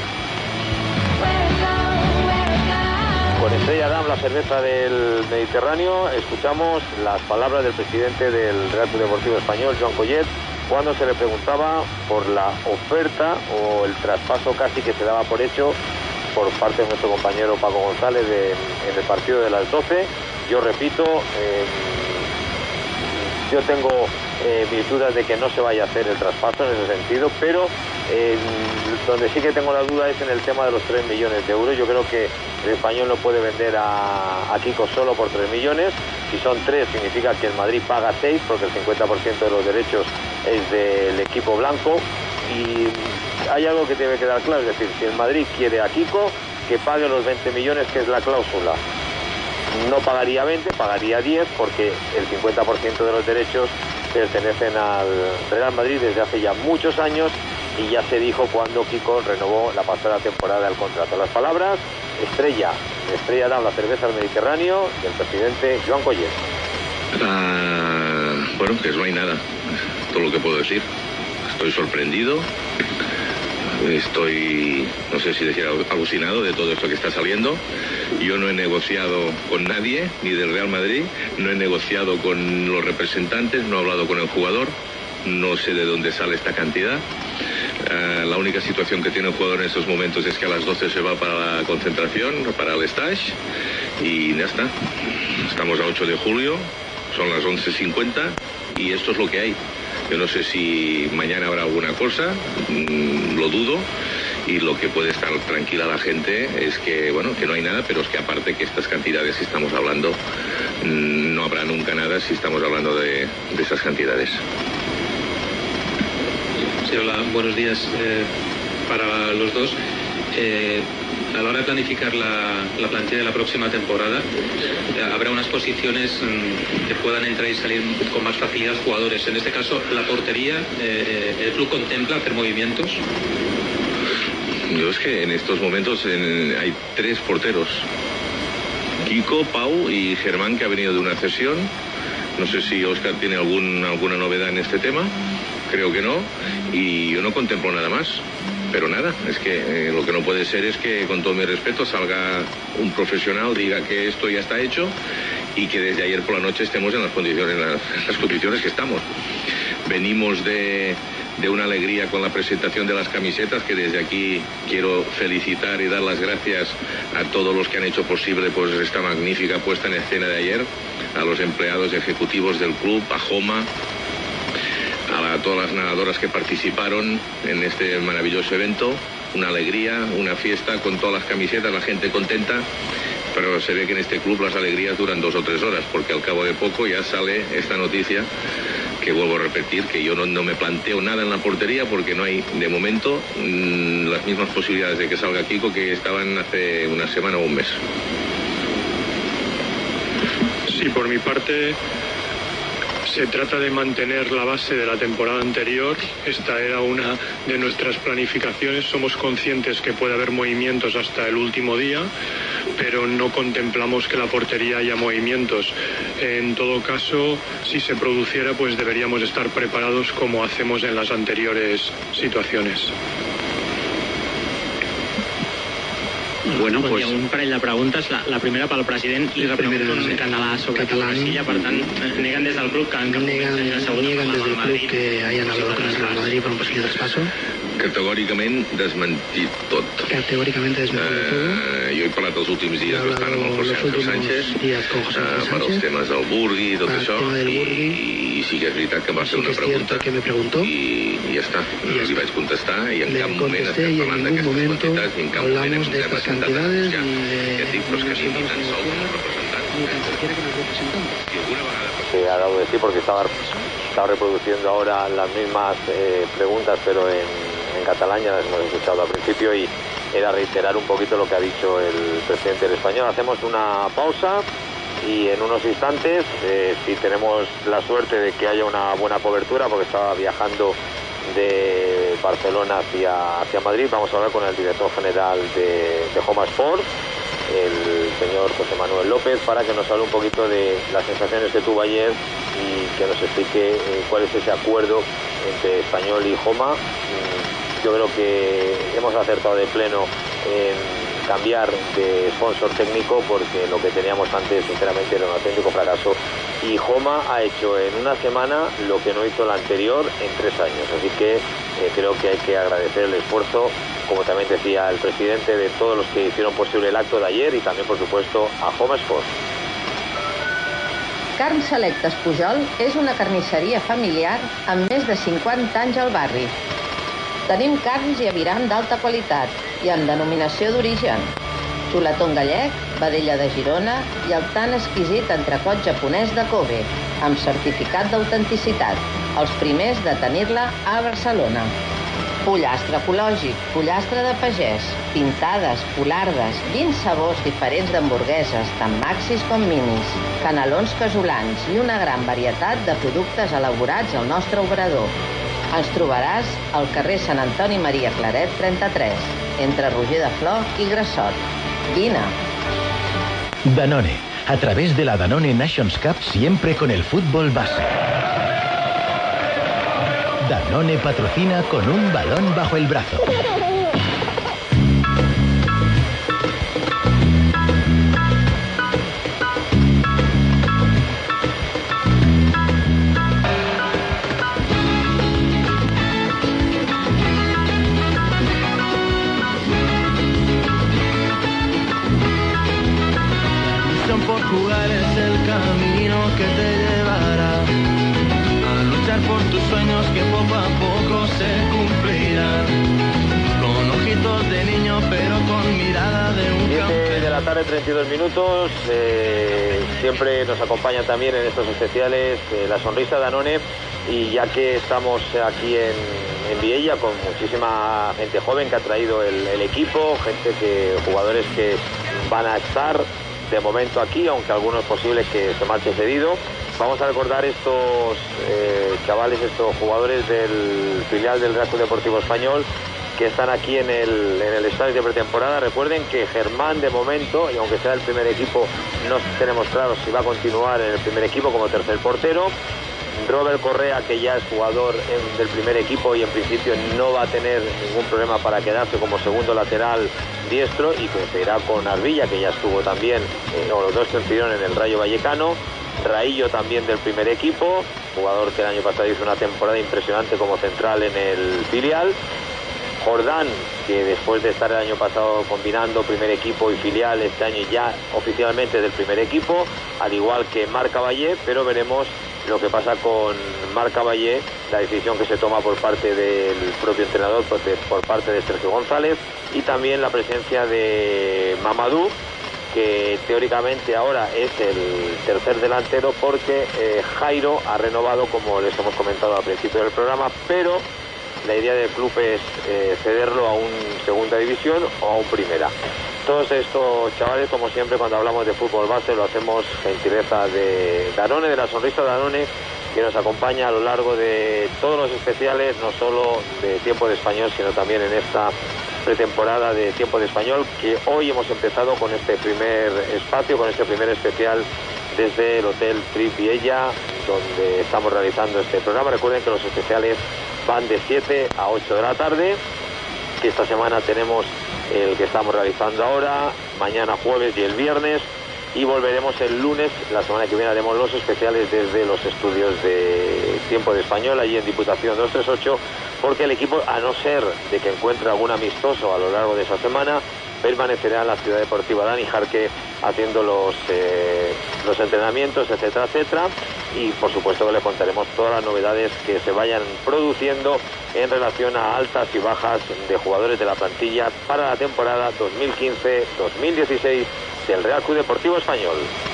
Con Estrella Damm, la cerveza del Mediterráneo, escuchamos las palabras del presidente del Real Club Deportivo Español, Joan Collet, cuando se le preguntaba por la oferta o el traspaso casi que se daba por hecho por parte de nuestro compañero Paco González de, en el partido de las doce. Yo repito, eh, yo tengo eh, mis dudas de que no se vaya a hacer el traspaso en ese sentido, pero eh, donde sí que tengo la duda es en el tema de los tres millones de euros. Yo creo que el Español no puede vender a, a Kiko solo por tres millones. Si son tres, significa que el Madrid paga seis, porque el cincuenta por ciento de los derechos es del equipo blanco. Y hay algo que debe quedar claro, es decir, si el Madrid quiere a Kiko, que pague los veinte millones, que es la cláusula. No pagaría veinte, pagaría diez, porque el cincuenta por ciento de los derechos pertenecen al Real Madrid desde hace ya muchos años, y ya se dijo cuando Kiko renovó la pasada temporada el contrato. Las palabras estrella, estrella Damm, la cerveza del Mediterráneo, del presidente Joan Collet. Uh, bueno, pues no hay nada, es todo lo que puedo decir. Estoy sorprendido, estoy, no sé si decir, alucinado de todo esto que está saliendo. Yo no he negociado con nadie, ni del Real Madrid, no he negociado con los representantes, no he hablado con el jugador, no sé de dónde sale esta cantidad. Uh, la única situación que tiene el jugador en estos momentos es que a las doce se va para la concentración, para el stage, y ya está. Estamos a ocho de julio, son las once cincuenta, y esto es lo que hay. Yo no sé si mañana habrá alguna cosa, mmm, lo dudo, y lo que puede estar tranquila la gente es que, bueno, que no hay nada, pero es que aparte que estas cantidades que estamos hablando, mmm, no habrá nunca nada si estamos hablando de, de esas cantidades. Sí, hola, buenos días eh, para los dos. Eh, a la hora de planificar la, la plantilla de la próxima temporada, eh, habrá unas posiciones mm, que puedan entrar y salir con más facilidad jugadores. En este caso, la portería, eh, ¿el club contempla hacer movimientos? Yo es que en estos momentos en, hay tres porteros. Kiko, Pau y Germán, que ha venido de una cesión. No sé si Óscar tiene algún, alguna novedad en este tema. Creo que no. Y yo no contemplo nada más. Pero nada, es que eh, lo que no puede ser es que, con todo mi respeto, salga un profesional, diga que esto ya está hecho y que desde ayer por la noche estemos en las condiciones, en las, en las condiciones que estamos. Venimos de, de una alegría con la presentación de las camisetas, que desde aquí quiero felicitar y dar las gracias a todos los que han hecho posible pues esta magnífica puesta en escena de ayer, a los empleados ejecutivos del club, a Joma, a todas las nadadoras que participaron en este maravilloso evento. Una alegría, una fiesta con todas las camisetas, la gente contenta, pero se ve que en este club las alegrías duran dos o tres horas, porque al cabo de poco ya sale esta noticia, que vuelvo a repetir, que yo no, no me planteo nada en la portería, porque no hay de momento mmm, las mismas posibilidades de que salga Kiko que estaban hace una semana o un mes. Sí, por mi parte, se trata de mantener la base de la temporada anterior. Esta era una de nuestras planificaciones. Somos conscientes que puede haber movimientos hasta el último día, pero no contemplamos que la portería haya movimientos. En todo caso, si se produciera, pues deberíamos estar preparados como hacemos en las anteriores situaciones. Bueno, pues... Hi ha un parell de preguntes. La, la primera pel president, li repregunto en català sobre català. Silla, per tant, neguen des del club que han Negan, niegan desde el club que hayan hablado con el Real Madrid para un posible traspaso. Categòricament desmentit tot. Categòricamente desmentit eh, tot. Jo he parlat els últims dies bastant amb el José Ángel Sánchez eh, per als temes del Burgui i tot això, i, i sí que és veritat que em va fer una pregunta i, i ja està, i li vaig contestar, i en cap moment estem parlant d'aquestes quantitats, i en cap moment hem presentat a negociar. Ja et dic, però és que ni tan sols com a representant. I alguna vegada... Se ha dado de sí porque estaba, estaba reproduciendo ahora las mismas eh, preguntas, pero en, en catalán, ya las hemos escuchado al principio, y era reiterar un poquito lo que ha dicho el presidente del Español. Hacemos una pausa y en unos instantes, eh, si tenemos la suerte de que haya una buena cobertura, porque estaba viajando de Barcelona hacia, hacia Madrid, vamos a hablar con el director general de, de Joma Sports, el señor José Manuel López, para que nos hable un poquito de las sensaciones que tuvo ayer y que nos explique eh, cuál es ese acuerdo entre Español y Joma. Yo creo que hemos acertado de pleno en cambiar de sponsor técnico, porque lo que teníamos antes sinceramente era un auténtico fracaso, y Joma ha hecho en una semana lo que no hizo el anterior en tres años, así que eh, creo que hay que agradecer el esfuerzo, como también decía el presidente, de todos los que hicieron posible el acto de ayer, y también por supuesto a Joma Sports. Carn Selectes Pujol és una carnisseria familiar amb més de cinquanta anys al barri. Tenim carns i aviram d'alta qualitat i amb denominació d'origen. Xuletón gallec, vedella de Girona i el tan exquisit entrecot japonès de Kobe, amb certificat d'autenticitat, els primers de tenir-la a Barcelona. Pollastre ecològic, pollastre de pagès, pintades, polardes, vint sabors diferents d'hamburgueses, tant maxis com minis, canelons casolans i una gran varietat de productes elaborats al nostre obrador. Ens trobaràs al carrer Sant Antoni Maria Claret trenta-tres, entre Roger de Flor i Grassot. Vine. Danone, a través de la Danone Nations Cup, siempre con el fútbol base. Danone patrocina con un balón bajo el brazo. Por jugar es el camino que te llevará a luchar por tus sueños que poco a poco se cumplirán. Con ojitos de niño pero con mirada de un campeón. siete de la tarde, treinta y dos minutos. Eh, siempre nos acompaña también en estos especiales eh, la sonrisa Danone. Y ya que estamos aquí en, en Viella con muchísima gente joven que ha traído el, el equipo, gente que, jugadores que van a estar de momento aquí, aunque algunos posibles que se marchen cedido. Vamos a recordar estos eh, chavales, estos jugadores del filial del Real Club Deportivo Español que están aquí en el, en el estadio de pretemporada. Recuerden que Germán de momento, y aunque sea el primer equipo, no tenemos claro si va a continuar en el primer equipo como tercer portero. Robert Correa, que ya es jugador en, del primer equipo y en principio no va a tener ningún problema para quedarse como segundo lateral diestro, y coincidirá con Arbilla, que ya estuvo también, eh, o los dos coincidieron en el Rayo Vallecano. Raillo también del primer equipo, jugador que el año pasado hizo una temporada impresionante como central en el filial. Jordán, que después de estar el año pasado combinando primer equipo y filial, este año ya oficialmente del primer equipo, al igual que Marc Caballé, pero veremos lo que pasa con Marc Caballé, la decisión que se toma por parte del propio entrenador, por, de, por parte de Sergio González, y también la presencia de Mamadou, que teóricamente ahora es el tercer delantero porque eh, Jairo ha renovado, como les hemos comentado al principio del programa, pero la idea del club es eh, cederlo a un segunda división o a un primera. Todos estos chavales, como siempre, cuando hablamos de fútbol base, lo hacemos gentileza de Danone, de la sonrisa Danone, que nos acompaña a lo largo de todos los especiales, no solo de Tiempo de Español, sino también en esta pretemporada de Tiempo de Español, que hoy hemos empezado con este primer espacio, con este primer especial desde el Hotel Trip Viella, donde estamos realizando este programa. Recuerden que los especiales van de siete a ocho de la tarde, que esta semana tenemos el que estamos realizando ahora, mañana jueves y el viernes, y volveremos el lunes. La semana que viene haremos los especiales desde los estudios de Tiempo de Español, allí en Diputación doscientos treinta y ocho, porque el equipo, a no ser de que encuentre algún amistoso a lo largo de esa semana, permanecerá en la Ciudad Deportiva Dani Jarque haciendo los, eh, los entrenamientos, etcétera, etcétera, y por supuesto que le contaremos todas las novedades que se vayan produciendo en relación a altas y bajas de jugadores de la plantilla para la temporada dos mil quince dos mil dieciséis del Real Club Deportivo Español.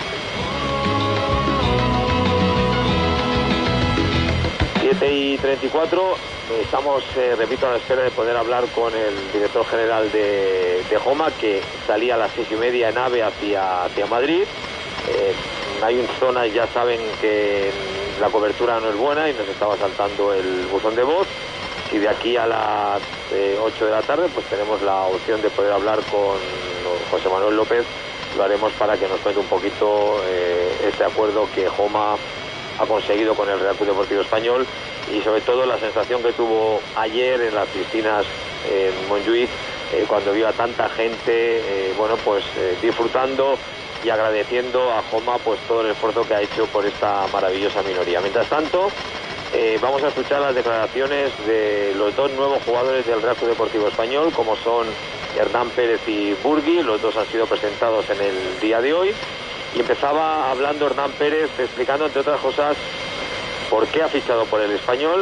siete y treinta y cuatro, estamos, eh, repito, a la espera de poder hablar con el director general de, de Joma, que salía a las seis y media en AVE hacia, hacia Madrid. Eh, hay un zonas, ya saben que la cobertura no es buena y nos estaba saltando el buzón de voz. Y de aquí a las eh, ocho de la tarde, pues tenemos la opción de poder hablar con José Manuel López. Lo haremos para que nos cuente un poquito eh, este acuerdo que Joma ha conseguido con el Real Club Deportivo Español, y sobre todo la sensación que tuvo ayer en las piscinas en Montjuïc, eh, cuando vio a tanta gente eh, bueno pues eh, disfrutando y agradeciendo a Joma pues todo el esfuerzo que ha hecho por esta maravillosa minoría. Mientras tanto, eh, vamos a escuchar las declaraciones de los dos nuevos jugadores del Real Club Deportivo Español, como son Hernán Pérez y Burgui. Los dos han sido presentados en el día de hoy. Y empezaba hablando Hernán Pérez, explicando, entre otras cosas, por qué ha fichado por el Español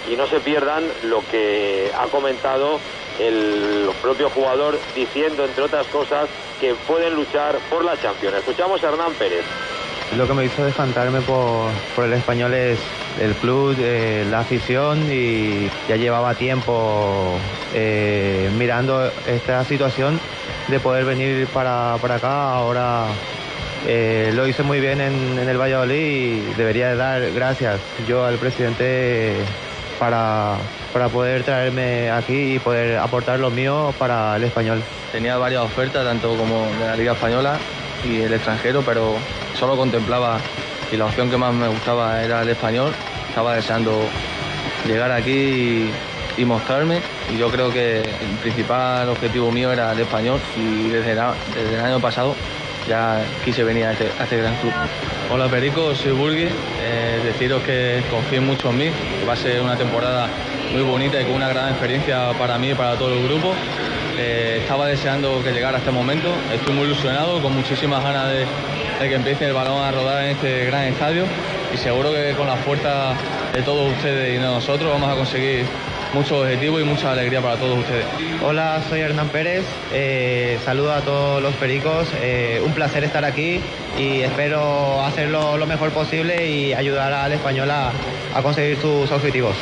y no se pierdan lo que ha comentado el propio jugador, diciendo entre otras cosas que pueden luchar por la Champions. Escuchamos a Hernán Pérez. Lo que me hizo decantarme por, por el Español es el club, eh, la afición, y ya llevaba tiempo eh, mirando esta situación de poder venir para, para acá. Ahora eh, lo hice muy bien en, en el Valladolid y debería de dar gracias yo al presidente para, para poder traerme aquí y poder aportar lo mío para el Español. Tenía varias ofertas, tanto como de la Liga Española y el extranjero, pero solo contemplaba, y la opción que más me gustaba era el Español. Estaba deseando llegar aquí y, y mostrarme, y yo creo que el principal objetivo mío era el Español, y desde, la, desde el año pasado ya quise venir a este, a este gran club. Hola Perico, soy Burgui. Eh, deciros que confíen mucho en mí, que va a ser una temporada muy bonita y con una gran experiencia para mí y para todo el grupo. Eh, estaba deseando que llegara este momento, estoy muy ilusionado, con muchísimas ganas de, de que empiece el balón a rodar en este gran estadio, y seguro que con la fuerza de todos ustedes y de nosotros vamos a conseguir muchos objetivos y mucha alegría para todos ustedes. Hola, soy Hernán Pérez, eh, saludo a todos los pericos, eh, un placer estar aquí y espero hacerlo lo mejor posible y ayudar al Español a, a conseguir sus objetivos.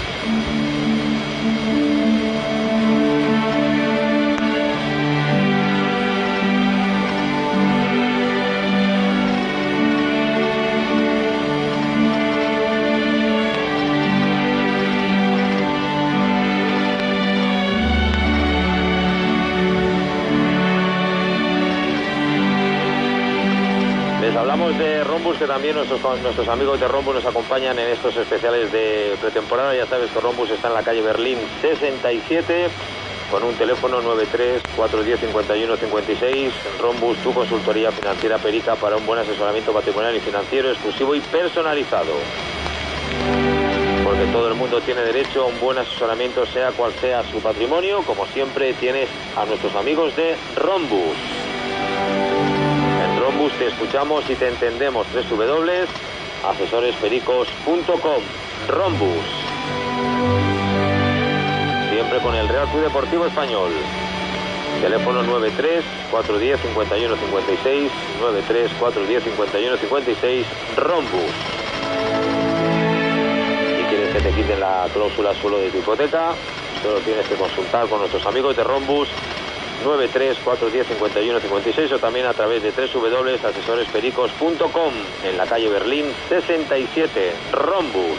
Hablamos de Rhombus, que también nuestros, nuestros amigos de Rhombus nos acompañan en estos especiales de pretemporada. Ya sabes que Rhombus está en la calle Berlín sesenta y siete, con un teléfono nueve tres, cuatro uno cero, cinco uno cinco seis. Rhombus, tu consultoría financiera perica para un buen asesoramiento patrimonial y financiero exclusivo y personalizado. Porque todo el mundo tiene derecho a un buen asesoramiento, sea cual sea su patrimonio. Como siempre, tienes a nuestros amigos de Rhombus. Rhombus te escuchamos y te entendemos. doble u doble u doble u punto asesores pericos punto com. Rhombus. Siempre con el Real Club Deportivo Español. Teléfono nueve tres, cuatro uno cero, cinco uno cinco seis, nueve tres, cuatro uno cero, cinco uno cinco seis. Rhombus. Si quieres que te quiten la cláusula suelo de tu hipoteca, solo tienes que consultar con nuestros amigos de Rhombus. nueve tres, cuatro uno cero, cinco uno cinco seis, o también a través de doble u doble u doble u punto asesores pericos punto com, en la calle Berlín sesenta y siete. Rhombus.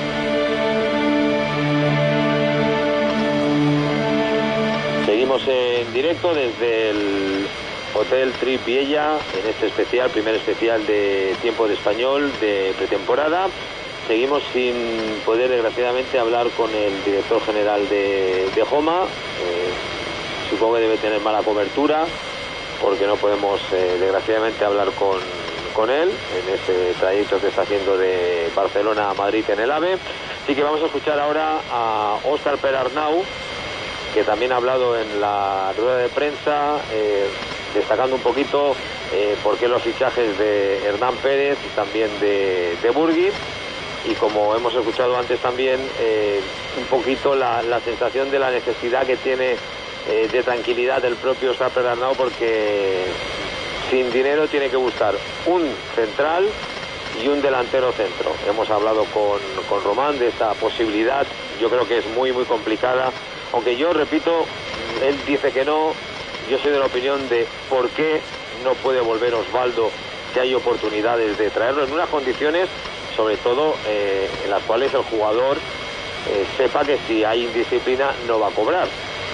Seguimos en directo desde el Hotel Trip Viella, en este especial, primer especial de Tiempo de Español de pretemporada. Seguimos sin poder, desgraciadamente, hablar con el director general de, de Joma. Eh, Supongo que debe tener mala cobertura, porque no podemos, eh, desgraciadamente, hablar con, con él en este trayecto que está haciendo de Barcelona a Madrid en el AVE. Así que vamos a escuchar ahora a Óscar Perarnau, que también ha hablado en la rueda de prensa, eh, destacando un poquito eh, por qué los fichajes de Hernán Pérez y también de, de Burgui. Y como hemos escuchado antes también, eh, un poquito la, la sensación de la necesidad que tiene Eh, de tranquilidad del propio Óscar Perarnau, porque sin dinero tiene que buscar un central y un delantero centro. Hemos hablado con, con Román de esta posibilidad. Yo creo que es muy muy complicada, aunque yo repito, él dice que no. Yo soy de la opinión de por qué no puede volver Osvaldo, que hay oportunidades de traerlo en unas condiciones, sobre todo eh, en las cuales el jugador eh, sepa que si hay indisciplina no va a cobrar,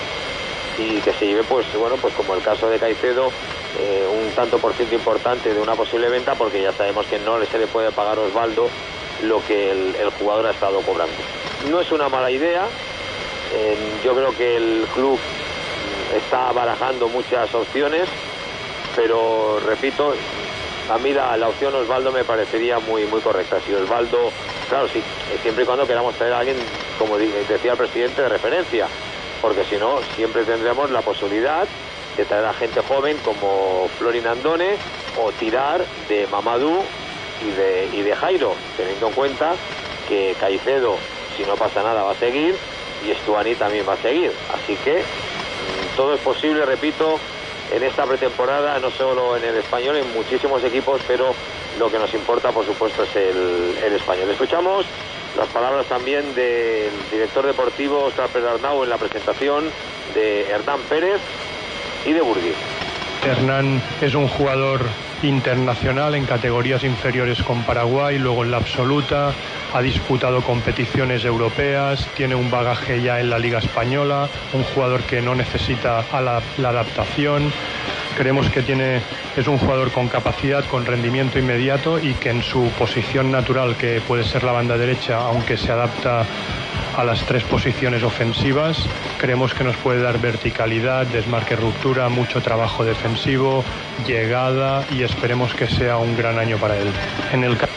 y que se lleve, pues bueno, pues como el caso de Caicedo, eh, un tanto por ciento importante de una posible venta, porque ya sabemos que no se le puede pagar a Osvaldo lo que el, el jugador ha estado cobrando. No es una mala idea. Eh, yo creo que el club está barajando muchas opciones, pero repito, a mí la, la opción Osvaldo me parecería muy muy correcta. Si Osvaldo, claro, sí, siempre y cuando queramos traer a alguien, como decía el presidente, de referencia, porque si no, siempre tendremos la posibilidad de traer a gente joven como Florin Andone, o tirar de Mamadou y de, y de Jairo, teniendo en cuenta que Caicedo si no pasa nada va a seguir, y Estuani también va a seguir. Así que mmm, todo es posible, repito, en esta pretemporada, no solo en el Español, en muchísimos equipos, pero lo que nos importa, por supuesto, es el, el Español. Escuchamos las palabras también del director deportivo Óscar Pérez Arnau en la presentación de Hernán Pérez y de Burgui. Hernán es un jugador internacional en categorías inferiores con Paraguay, luego en la absoluta, ha disputado competiciones europeas, tiene un bagaje ya en la Liga Española, un jugador que no necesita a la, la adaptación. Creemos que tiene, es un jugador con capacidad, con rendimiento inmediato, y que en su posición natural, que puede ser la banda derecha, aunque se adapta a las tres posiciones ofensivas, creemos que nos puede dar verticalidad, desmarque, ruptura, mucho trabajo defensivo, llegada, y esperemos que sea un gran año para él. En el caso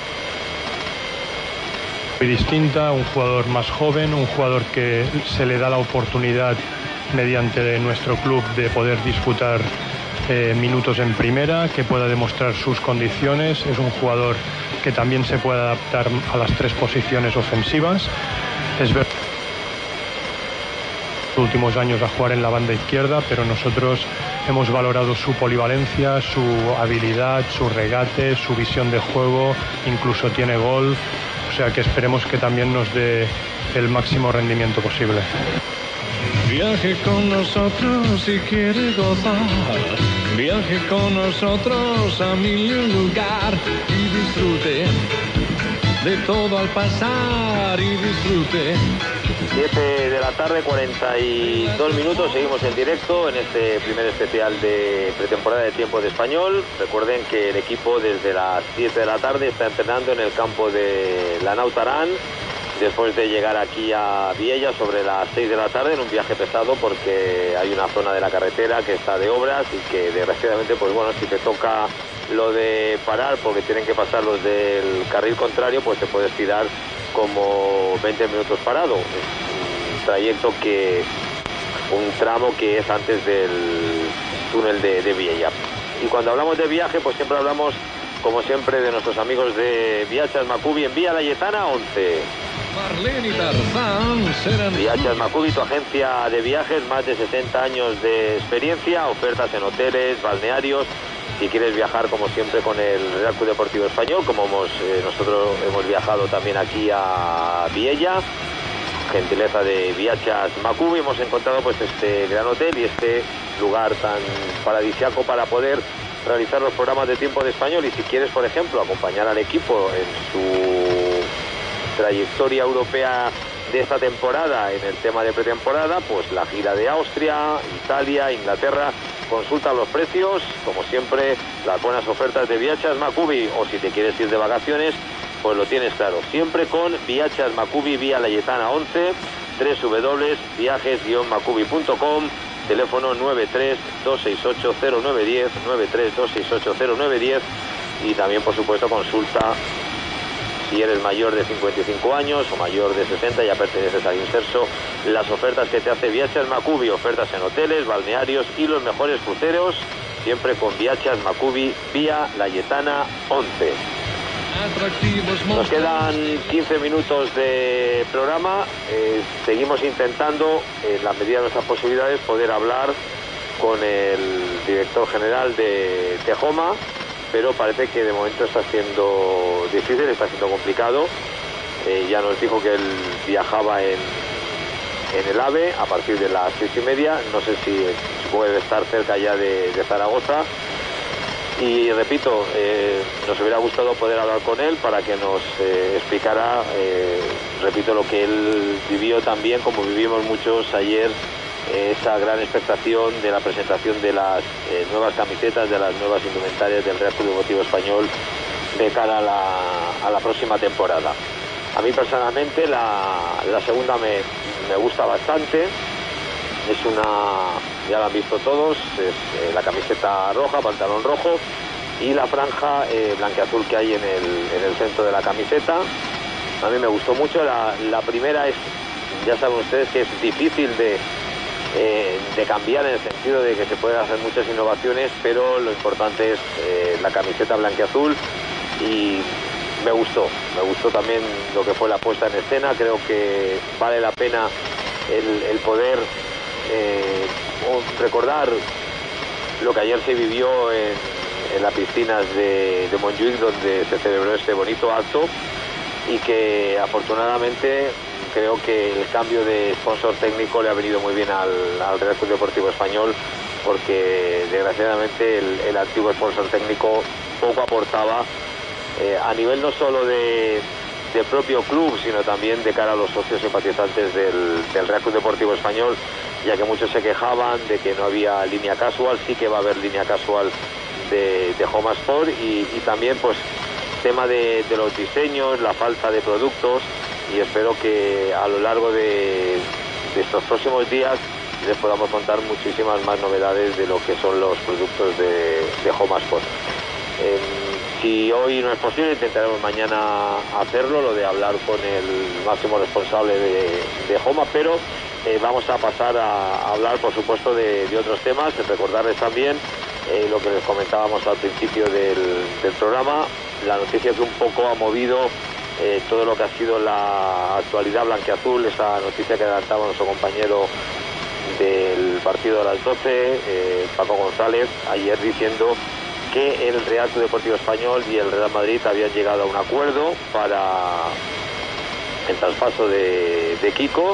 muy distinta, un jugador más joven, un jugador que se le da la oportunidad mediante nuestro club de poder disputar eh, minutos en primera, que pueda demostrar sus condiciones. Es un jugador que también se puede adaptar a las tres posiciones ofensivas. Es verdad, los últimos años a jugar en la banda izquierda, pero nosotros hemos valorado su polivalencia, su habilidad, su regate, su visión de juego, incluso tiene gol, o sea que esperemos que también nos dé el máximo rendimiento posible. Viaje con nosotros si quiere gozar, viaje con nosotros a mil y un lugar y disfrute de todo al pasar y disfrute. siete de la tarde, cuarenta y dos minutos, seguimos en directo en este primer especial de pretemporada de Tiempo de Español. Recuerden que el equipo desde las siete de la tarde está entrenando en el campo de la Nautarán, después de llegar aquí a Viella sobre las seis de la tarde en un viaje pesado, porque hay una zona de la carretera que está de obras y que desgraciadamente, pues bueno, si te toca lo de parar porque tienen que pasar los del carril contrario, pues te puedes tirar como veinte minutos parado. Es un trayecto que, un tramo que es antes del túnel de, de Viella. Y cuando hablamos de viaje, pues siempre hablamos, como siempre, de nuestros amigos de Viachas Macubi en Vía Layetana once. Marlene y Tarzán serán... Viachas Macubi, tu agencia de viajes, más de sesenta años de experiencia, ofertas en hoteles, balnearios. Si quieres viajar, como siempre, con el Real Club Deportivo Español, como hemos, eh, nosotros hemos viajado también aquí a Viella, gentileza de Viachas Macubi, hemos encontrado pues este gran hotel y este lugar tan paradisíaco para poder realizar los programas de Tiempo de Español. Y si quieres, por ejemplo, acompañar al equipo en su trayectoria europea de esta temporada en el tema de pretemporada, pues la gira de Austria, Italia, Inglaterra, consulta los precios, como siempre, las buenas ofertas de Viachas Macubi, o si te quieres ir de vacaciones, pues lo tienes claro, siempre con Viachas Macubi, Vía Layetana once, doble u doble u doble u punto viajes guion macubi punto com, teléfono nueve tres dos seis ocho cero nueve uno cero, nueve tres dos seis ocho cero nueve uno cero, y también, por supuesto, consulta si eres mayor de cincuenta y cinco años o mayor de sesenta, ya perteneces al Inserso, las ofertas que te hace Viachas Macubi, ofertas en hoteles, balnearios y los mejores cruceros, siempre con Viachas Macubi, Vía Layetana once. Nos quedan quince minutos de programa, eh, seguimos intentando, en la medida de nuestras posibilidades, poder hablar con el director general de Tejoma, pero parece que de momento está siendo difícil, está siendo complicado. Eh, ya nos dijo que él viajaba en, en el AVE a partir de las seis y media, no sé si puede estar cerca ya de, de Zaragoza. Y repito, eh, nos hubiera gustado poder hablar con él para que nos eh, explicara, eh, repito, lo que él vivió también, como vivimos muchos ayer, eh, esa gran expectación de la presentación de las eh, nuevas camisetas, de las nuevas indumentarias del Real Club Deportivo Español de cara a la, a la próxima temporada. A mí personalmente la, la segunda me, me gusta bastante. Es una, ya la han visto todos, es eh, la camiseta roja, pantalón rojo y la franja eh, blanqueazul que hay en el, en el centro de la camiseta. A mí me gustó mucho. La, la primera es, ya saben ustedes que es difícil de, eh, de cambiar, en el sentido de que se pueden hacer muchas innovaciones, pero lo importante es eh, la camiseta blanqueazul, y me gustó, me gustó también lo que fue la puesta en escena. Creo que vale la pena el, el poder eh, recordar lo que ayer se vivió en, en las piscinas de, de Montjuic, donde se celebró este bonito acto, y que afortunadamente creo que el cambio de sponsor técnico le ha venido muy bien al, al Real Club Deportivo Español, porque desgraciadamente el, el antiguo sponsor técnico poco aportaba eh, a nivel no solo de, del propio club, sino también de cara a los socios simpatizantes del, del Real Club Deportivo Español, ya que muchos se quejaban de que no había línea casual. Sí que va a haber línea casual de, de Homa Sport, y, y también pues tema de, de los diseños, la falta de productos, y espero que a lo largo de, de estos próximos días les podamos contar muchísimas más novedades de lo que son los productos de, de Homa Sport. Eh, si hoy no es posible, intentaremos mañana hacerlo, lo de hablar con el máximo responsable de, de Homa, pero eh, vamos a pasar a, a hablar, por supuesto, de, de otros temas. Recordarles también eh, lo que les comentábamos al principio del, del programa, la noticia que un poco ha movido eh, todo lo que ha sido la actualidad blanquiazul, esa noticia que adelantaba nuestro compañero del partido de las doce, eh, Paco González, ayer diciendo que el Real Club Deportivo Español y el Real Madrid habían llegado a un acuerdo para el traspaso de, de Kiko.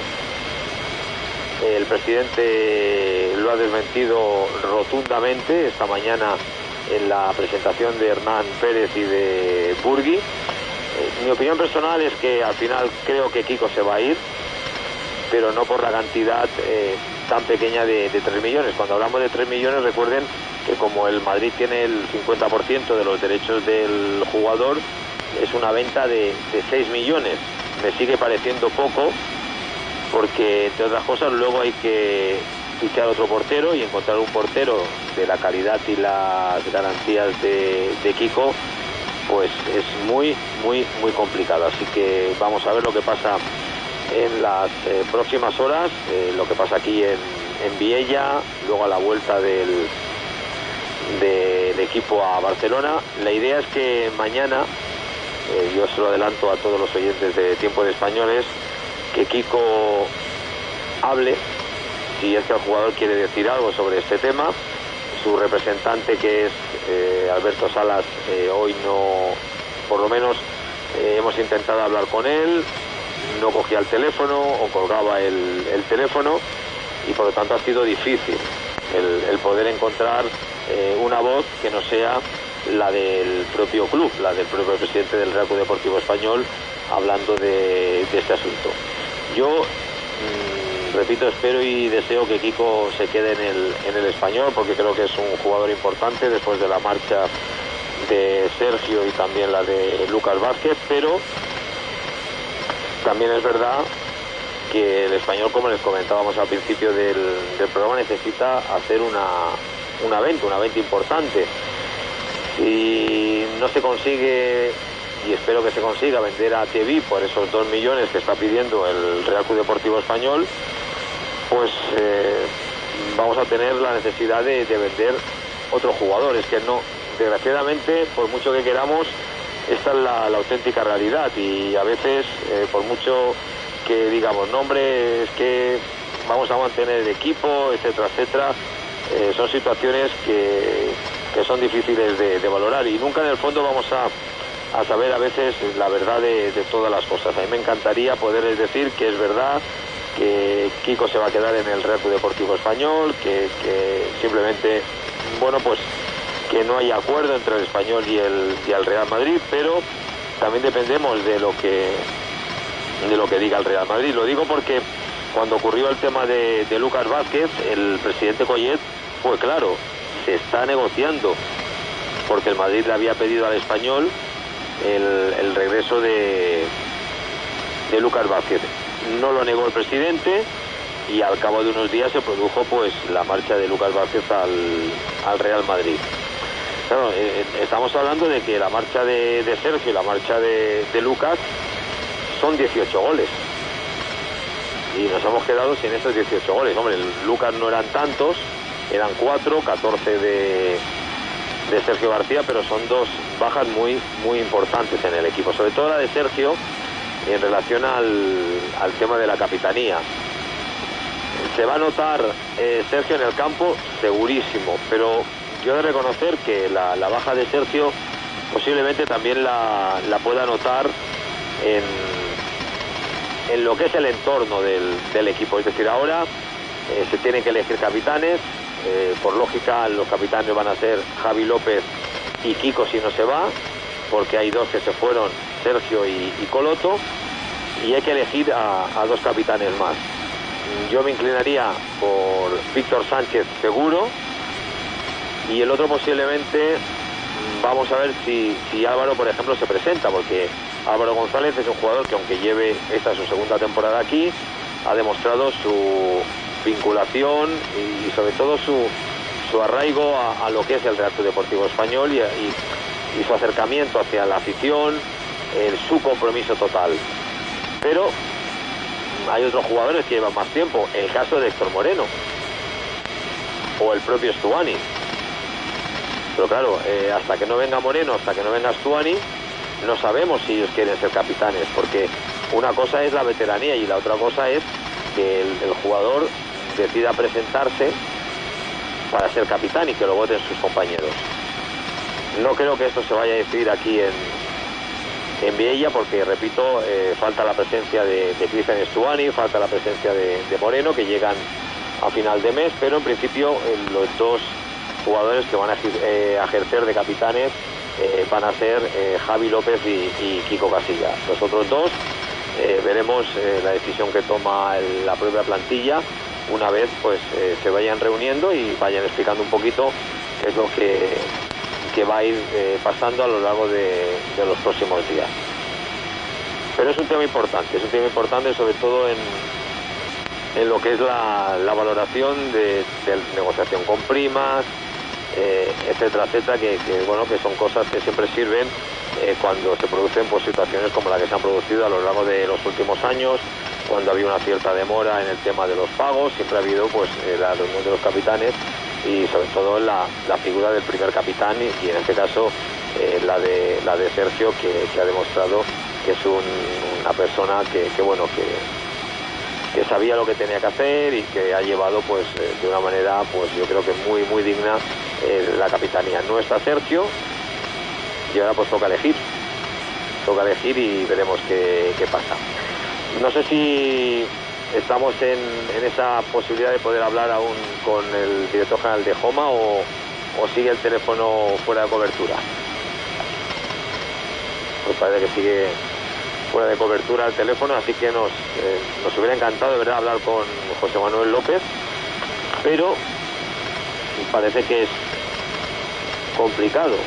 El presidente lo ha desmentido rotundamente esta mañana en la presentación de Hernán Pérez y de Burgui. Eh, mi opinión personal es que al final creo que Kiko se va a ir, pero no por la cantidad eh, tan pequeña de, de tres millones. Cuando hablamos de tres millones, recuerden que como el Madrid tiene el cincuenta por ciento de los derechos del jugador, es una venta de, de seis millones. Me sigue pareciendo poco, porque entre otras cosas luego hay que fichar otro portero, y encontrar un portero de la calidad y las garantías de, de Kiko pues es muy, muy, muy complicado. Así que vamos a ver lo que pasa en las eh, próximas horas, eh, lo que pasa aquí en, en Viella, luego a la vuelta del, del equipo a Barcelona. La idea es que mañana, eh, yo se lo adelanto a todos los oyentes de Tiempo de Españoles, que Kiko hable, si es que el jugador quiere decir algo sobre este tema. Su representante, que es eh, Alberto Salas, eh, hoy no, por lo menos eh, hemos intentado hablar con él, no cogía el teléfono o colgaba el, el teléfono, y por lo tanto ha sido difícil el, el poder encontrar eh, una voz que no sea la del propio club, la del propio presidente del Real Club Deportivo Español, hablando de, de este asunto. Yo mmm, repito, espero y deseo que Kiko se quede en el, en el Español, porque creo que es un jugador importante después de la marcha de Sergio y también la de Lucas Vázquez, pero también es verdad que el Español, como les comentábamos al principio del, del programa, necesita hacer una, una venta, una venta importante. Si no se consigue, y espero que se consiga, vender a T V por esos dos millones que está pidiendo el Real Club Deportivo Español, pues eh, vamos a tener la necesidad de, de vender otros jugadores, que no, desgraciadamente, por mucho que queramos, esta es la, la auténtica realidad, y a veces, eh, por mucho que digamos, no hombre, es que vamos a mantener el equipo, etcétera, etcétera, eh, son situaciones que, que son difíciles de, de valorar, y nunca en el fondo vamos a, a saber a veces la verdad de, de todas las cosas. A mí me encantaría poderles decir que es verdad, que Kiko se va a quedar en el Real Club Deportivo Español, que, que simplemente, bueno, pues que no hay acuerdo entre el Español y el, y el Real Madrid, pero también dependemos de lo que de lo que diga el Real Madrid. Lo digo porque cuando ocurrió el tema de, de Lucas Vázquez, el presidente Collet fue claro, se está negociando, porque el Madrid le había pedido al Español el, el regreso de, de Lucas Vázquez. No lo negó el presidente, y al cabo de unos días se produjo pues la marcha de Lucas Vázquez al, al Real Madrid. Claro, eh, estamos hablando de que la marcha de, de Sergio y la marcha de, de Lucas son dieciocho goles, y nos hemos quedado sin esos dieciocho goles. Hombre, el Lucas no eran tantos, eran cuatro, catorce de, de Sergio García, pero son dos bajas muy, muy importantes en el equipo, sobre todo la de Sergio en relación al, al tema de la capitanía. Se va a notar eh, Sergio en el campo, segurísimo, pero yo he de reconocer que la, la baja de Sergio posiblemente también la, la pueda notar en, en lo que es el entorno del, del equipo. Es decir, ahora eh, se tienen que elegir capitanes. Eh, por lógica, los capitanes van a ser Javi López y Kiko si no se va, porque hay dos que se fueron, Sergio y, y Coloto, y hay que elegir a, a dos capitanes más. Yo me inclinaría por Víctor Sánchez seguro, y el otro posiblemente, vamos a ver si, si Álvaro, por ejemplo, se presenta, porque Álvaro González es un jugador que, aunque lleve esta su segunda temporada aquí, ha demostrado su vinculación y, y sobre todo su, su arraigo a, a lo que es el Real Club Deportivo Español y, y, y su acercamiento hacia la afición, el, su compromiso total. Pero hay otros jugadores que llevan más tiempo, el caso de Héctor Moreno o el propio Stuani. Pero claro, eh, hasta que no venga Moreno, hasta que no venga Stuani, no sabemos si ellos quieren ser capitanes, porque una cosa es la veteranía y la otra cosa es que el, el jugador decida presentarse para ser capitán y que lo voten sus compañeros. No creo que esto se vaya a decidir aquí en, en Viella, porque, repito, eh, falta la presencia de, de Cristian Stuani, falta la presencia de, de Moreno, que llegan a final de mes, pero en principio eh, los dos jugadores que van a, eh, a ejercer de capitanes eh, van a ser eh, Javi López y, y Kiko Casilla. Los otros dos eh, veremos eh, la decisión que toma el, la propia plantilla una vez pues eh, se vayan reuniendo y vayan explicando un poquito qué es lo que, que va a ir eh, pasando a lo largo de, de los próximos días. Pero es un tema importante, es un tema importante sobre todo en, en lo que es la, la valoración de, de negociación con primas, eh, etcétera, etcétera, que, que, bueno, que son cosas que siempre sirven eh, cuando se producen pues, situaciones como la que se han producido a lo largo de los últimos años, cuando había una cierta demora en el tema de los pagos. Siempre ha habido pues eh, la reunión de los capitanes y sobre todo la, la figura del primer capitán y, y en este caso eh, la de la de Sergio, que, que ha demostrado que es un, una persona que, que bueno que, que sabía lo que tenía que hacer y que ha llevado pues eh, de una manera pues yo creo que muy muy digna eh, la capitanía. No está Sergio y ahora pues toca elegir toca elegir y veremos qué, qué pasa. No sé si estamos en, en esa posibilidad de poder hablar aún con el director general de Joma o, o sigue el teléfono fuera de cobertura. Pues parece que sigue fuera de cobertura el teléfono, así que nos, eh, nos hubiera encantado de verdad hablar con José Manuel López, pero parece que es complicado.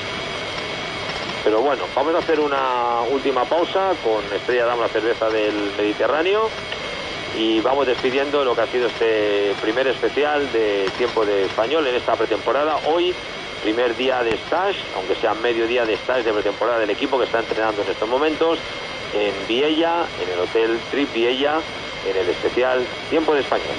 Pero bueno, vamos a hacer una última pausa con Estrella Damm, la cerveza del Mediterráneo, y vamos despidiendo lo que ha sido este primer especial de Tiempo de Español en esta pretemporada. Hoy, primer día de stage, aunque sea mediodía de stage de pretemporada del equipo que está entrenando en estos momentos en Viella, en el Hotel Trip Viella, en el especial Tiempo de Español.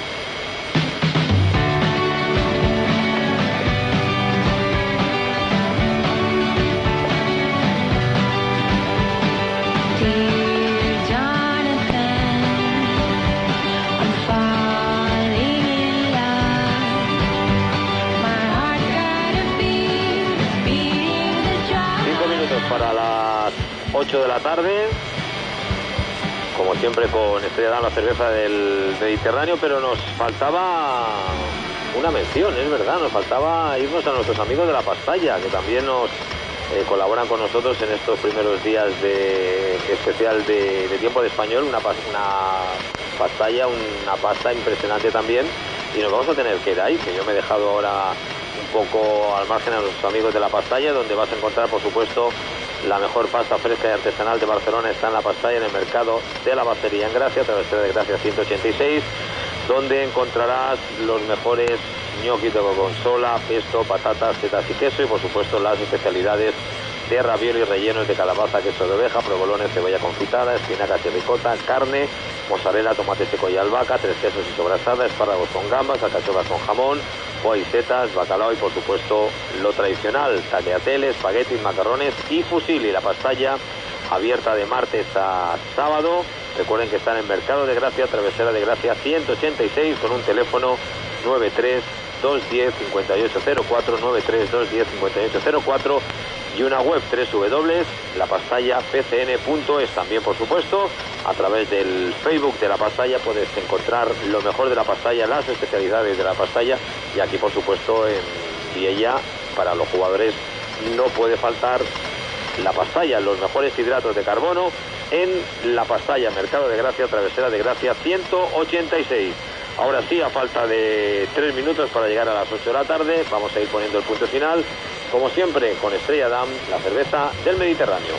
Para las ocho de la tarde, como siempre con Estrella Damm, la cerveza del Mediterráneo, pero nos faltaba una mención, es verdad, nos faltaba irnos a nuestros amigos de La Pastalla, que también nos eh, colaboran con nosotros en estos primeros días de especial de, de Tiempo de Español, una, una pastalla, una pasta impresionante también, y nos vamos a tener que ir ahí, que yo me he dejado ahora un poco al margen a los amigos de La Pastalla, donde vas a encontrar, por supuesto, la mejor pasta fresca y artesanal de Barcelona. Está en La Pastalla, en el mercado de la Bastería en Gracia, Travesera de Gracia ciento ochenta y seis, donde encontrarás los mejores ñoquis de gorgonzola, pesto, patatas, setas y queso, y por supuesto las especialidades de raviolis rellenos de calabaza, queso de oveja, provolones, cebolla confitada, espinacas y ricota, carne, mozzarella, tomate seco y albahaca, tres quesos y sobrasada, espárragos con gambas, alcachofas con jamón, foie y setas, bacalao y por supuesto lo tradicional, tagliatelle, espaguetis, macarrones y fusilli. La pastalla abierta de martes a sábado. Recuerden que está en el Mercado de Gracia, Travesera de Gracia ciento ochenta y seis, con un teléfono nueve tres dos uno cero cinco ocho cero cuatro, nueve tres dos uno cero cinco ocho cero cuatro, y una web doble u doble u doble u punto la pastalla p c n punto es. También, por supuesto, a través del Facebook de La Pastalla puedes encontrar lo mejor de la pastalla, las especialidades de la pastalla, y aquí, por supuesto, en Viella, para los jugadores no puede faltar la pastalla, los mejores hidratos de carbono en La Pastalla, Mercado de Gracia, Travesera de Gracia ciento ochenta y seis. Ahora sí, a falta de tres minutos para llegar a las ocho de la tarde, vamos a ir poniendo el punto final, como siempre, con Estrella Damm, la cerveza del Mediterráneo.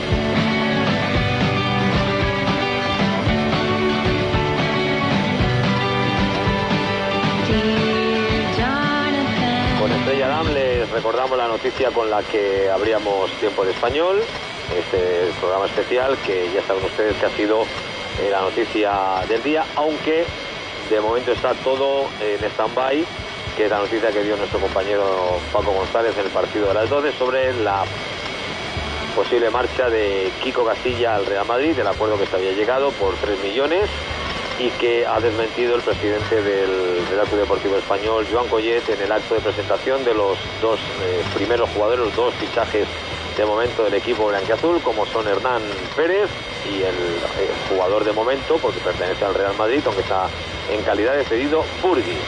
Con Estrella Damm les recordamos la noticia con la que abríamos Tiempo de Español, este programa especial que ya saben ustedes que ha sido eh, la noticia del día, aunque de momento está todo en stand-by, que es la noticia que dio nuestro compañero Paco González en el partido de las doce sobre la posible marcha de Kiko Castilla al Real Madrid, del acuerdo que se había llegado por tres millones y que ha desmentido el presidente del Real Club Deportivo Español, Joan Collet, en el acto de presentación de los dos eh, primeros jugadores, los dos fichajes de momento del equipo blanquiazul, como son Hernán Pérez y el eh, jugador de momento, porque pertenece al Real Madrid, aunque está en calidad de cedido, Burgui.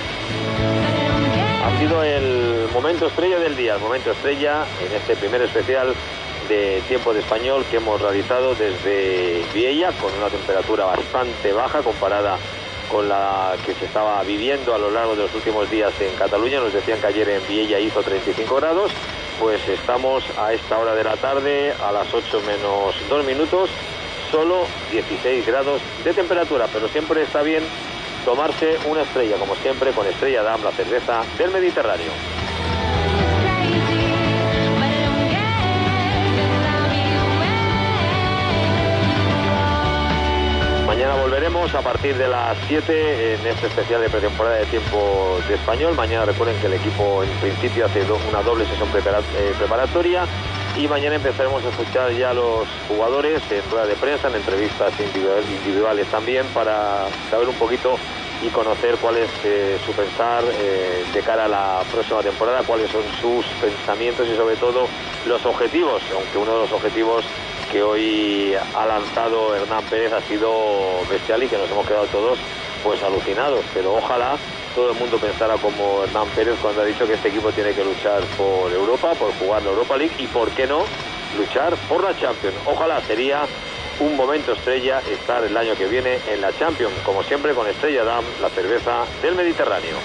Ha sido el momento estrella del día, el momento estrella en este primer especial de Tiempo de Español que hemos realizado desde Viella, con una temperatura bastante baja comparada con la que se estaba viviendo a lo largo de los últimos días en Cataluña. Nos decían que ayer en Viella hizo treinta y cinco grados, pues estamos a esta hora de la tarde, a las ocho menos dos minutos, solo dieciséis grados de temperatura, pero siempre está bien tomarse una estrella, como siempre, con Estrella Damm, la cerveza del Mediterráneo. Mañana volveremos a partir de las siete en este especial de pretemporada de Tiempo de Español. Mañana recuerden que el equipo en principio hace do, una doble sesión prepara, eh, preparatoria, y mañana empezaremos a escuchar ya a los jugadores en rueda de prensa, en entrevistas individual, individuales también, para saber un poquito y conocer cuál es eh, su pensar eh, de cara a la próxima temporada, cuáles son sus pensamientos y sobre todo los objetivos, aunque uno de los objetivos que hoy ha lanzado Hernán Pérez ha sido bestial y que nos hemos quedado todos pues alucinados, pero ojalá todo el mundo pensara como Hernán Pérez cuando ha dicho que este equipo tiene que luchar por Europa, por jugar la Europa League y por qué no luchar por la Champions. Ojalá, sería un momento estrella estar el año que viene en la Champions, como siempre con Estrella Damm, la cerveza del Mediterráneo.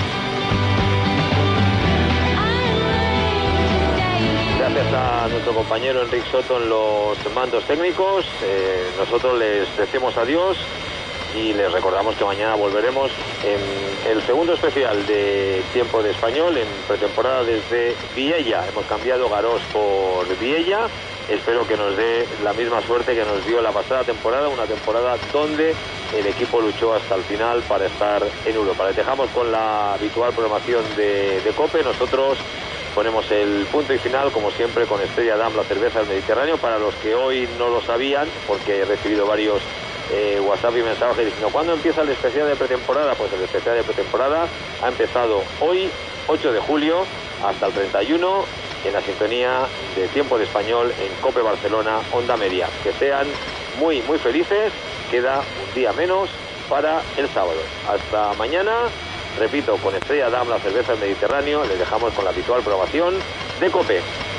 Gracias a nuestro compañero Enrique Soto en los mandos técnicos. Eh, nosotros les decimos adiós y les recordamos que mañana volveremos en el segundo especial de Tiempo de Español en pretemporada desde Viella. Hemos cambiado Garós por Viella. Espero que nos dé la misma suerte que nos dio la pasada temporada, una temporada donde el equipo luchó hasta el final para estar en Europa. Les dejamos con la habitual programación de, de COPE. Nosotros ponemos el punto y final, como siempre, con Estrella Damm, la cerveza del Mediterráneo. Para los que hoy no lo sabían, porque he recibido varios eh, WhatsApp y mensajes diciendo ¿cuándo empieza el especial de pretemporada? Pues el especial de pretemporada ha empezado hoy, ocho de julio, hasta el treinta y uno, en la sintonía de Tiempo de Español en COPE Barcelona, Onda Media. Que sean muy, muy felices. Queda un día menos para el sábado. Hasta mañana. Repito, con Estrella Damm, la cerveza del Mediterráneo, les dejamos con la habitual programación de COPE.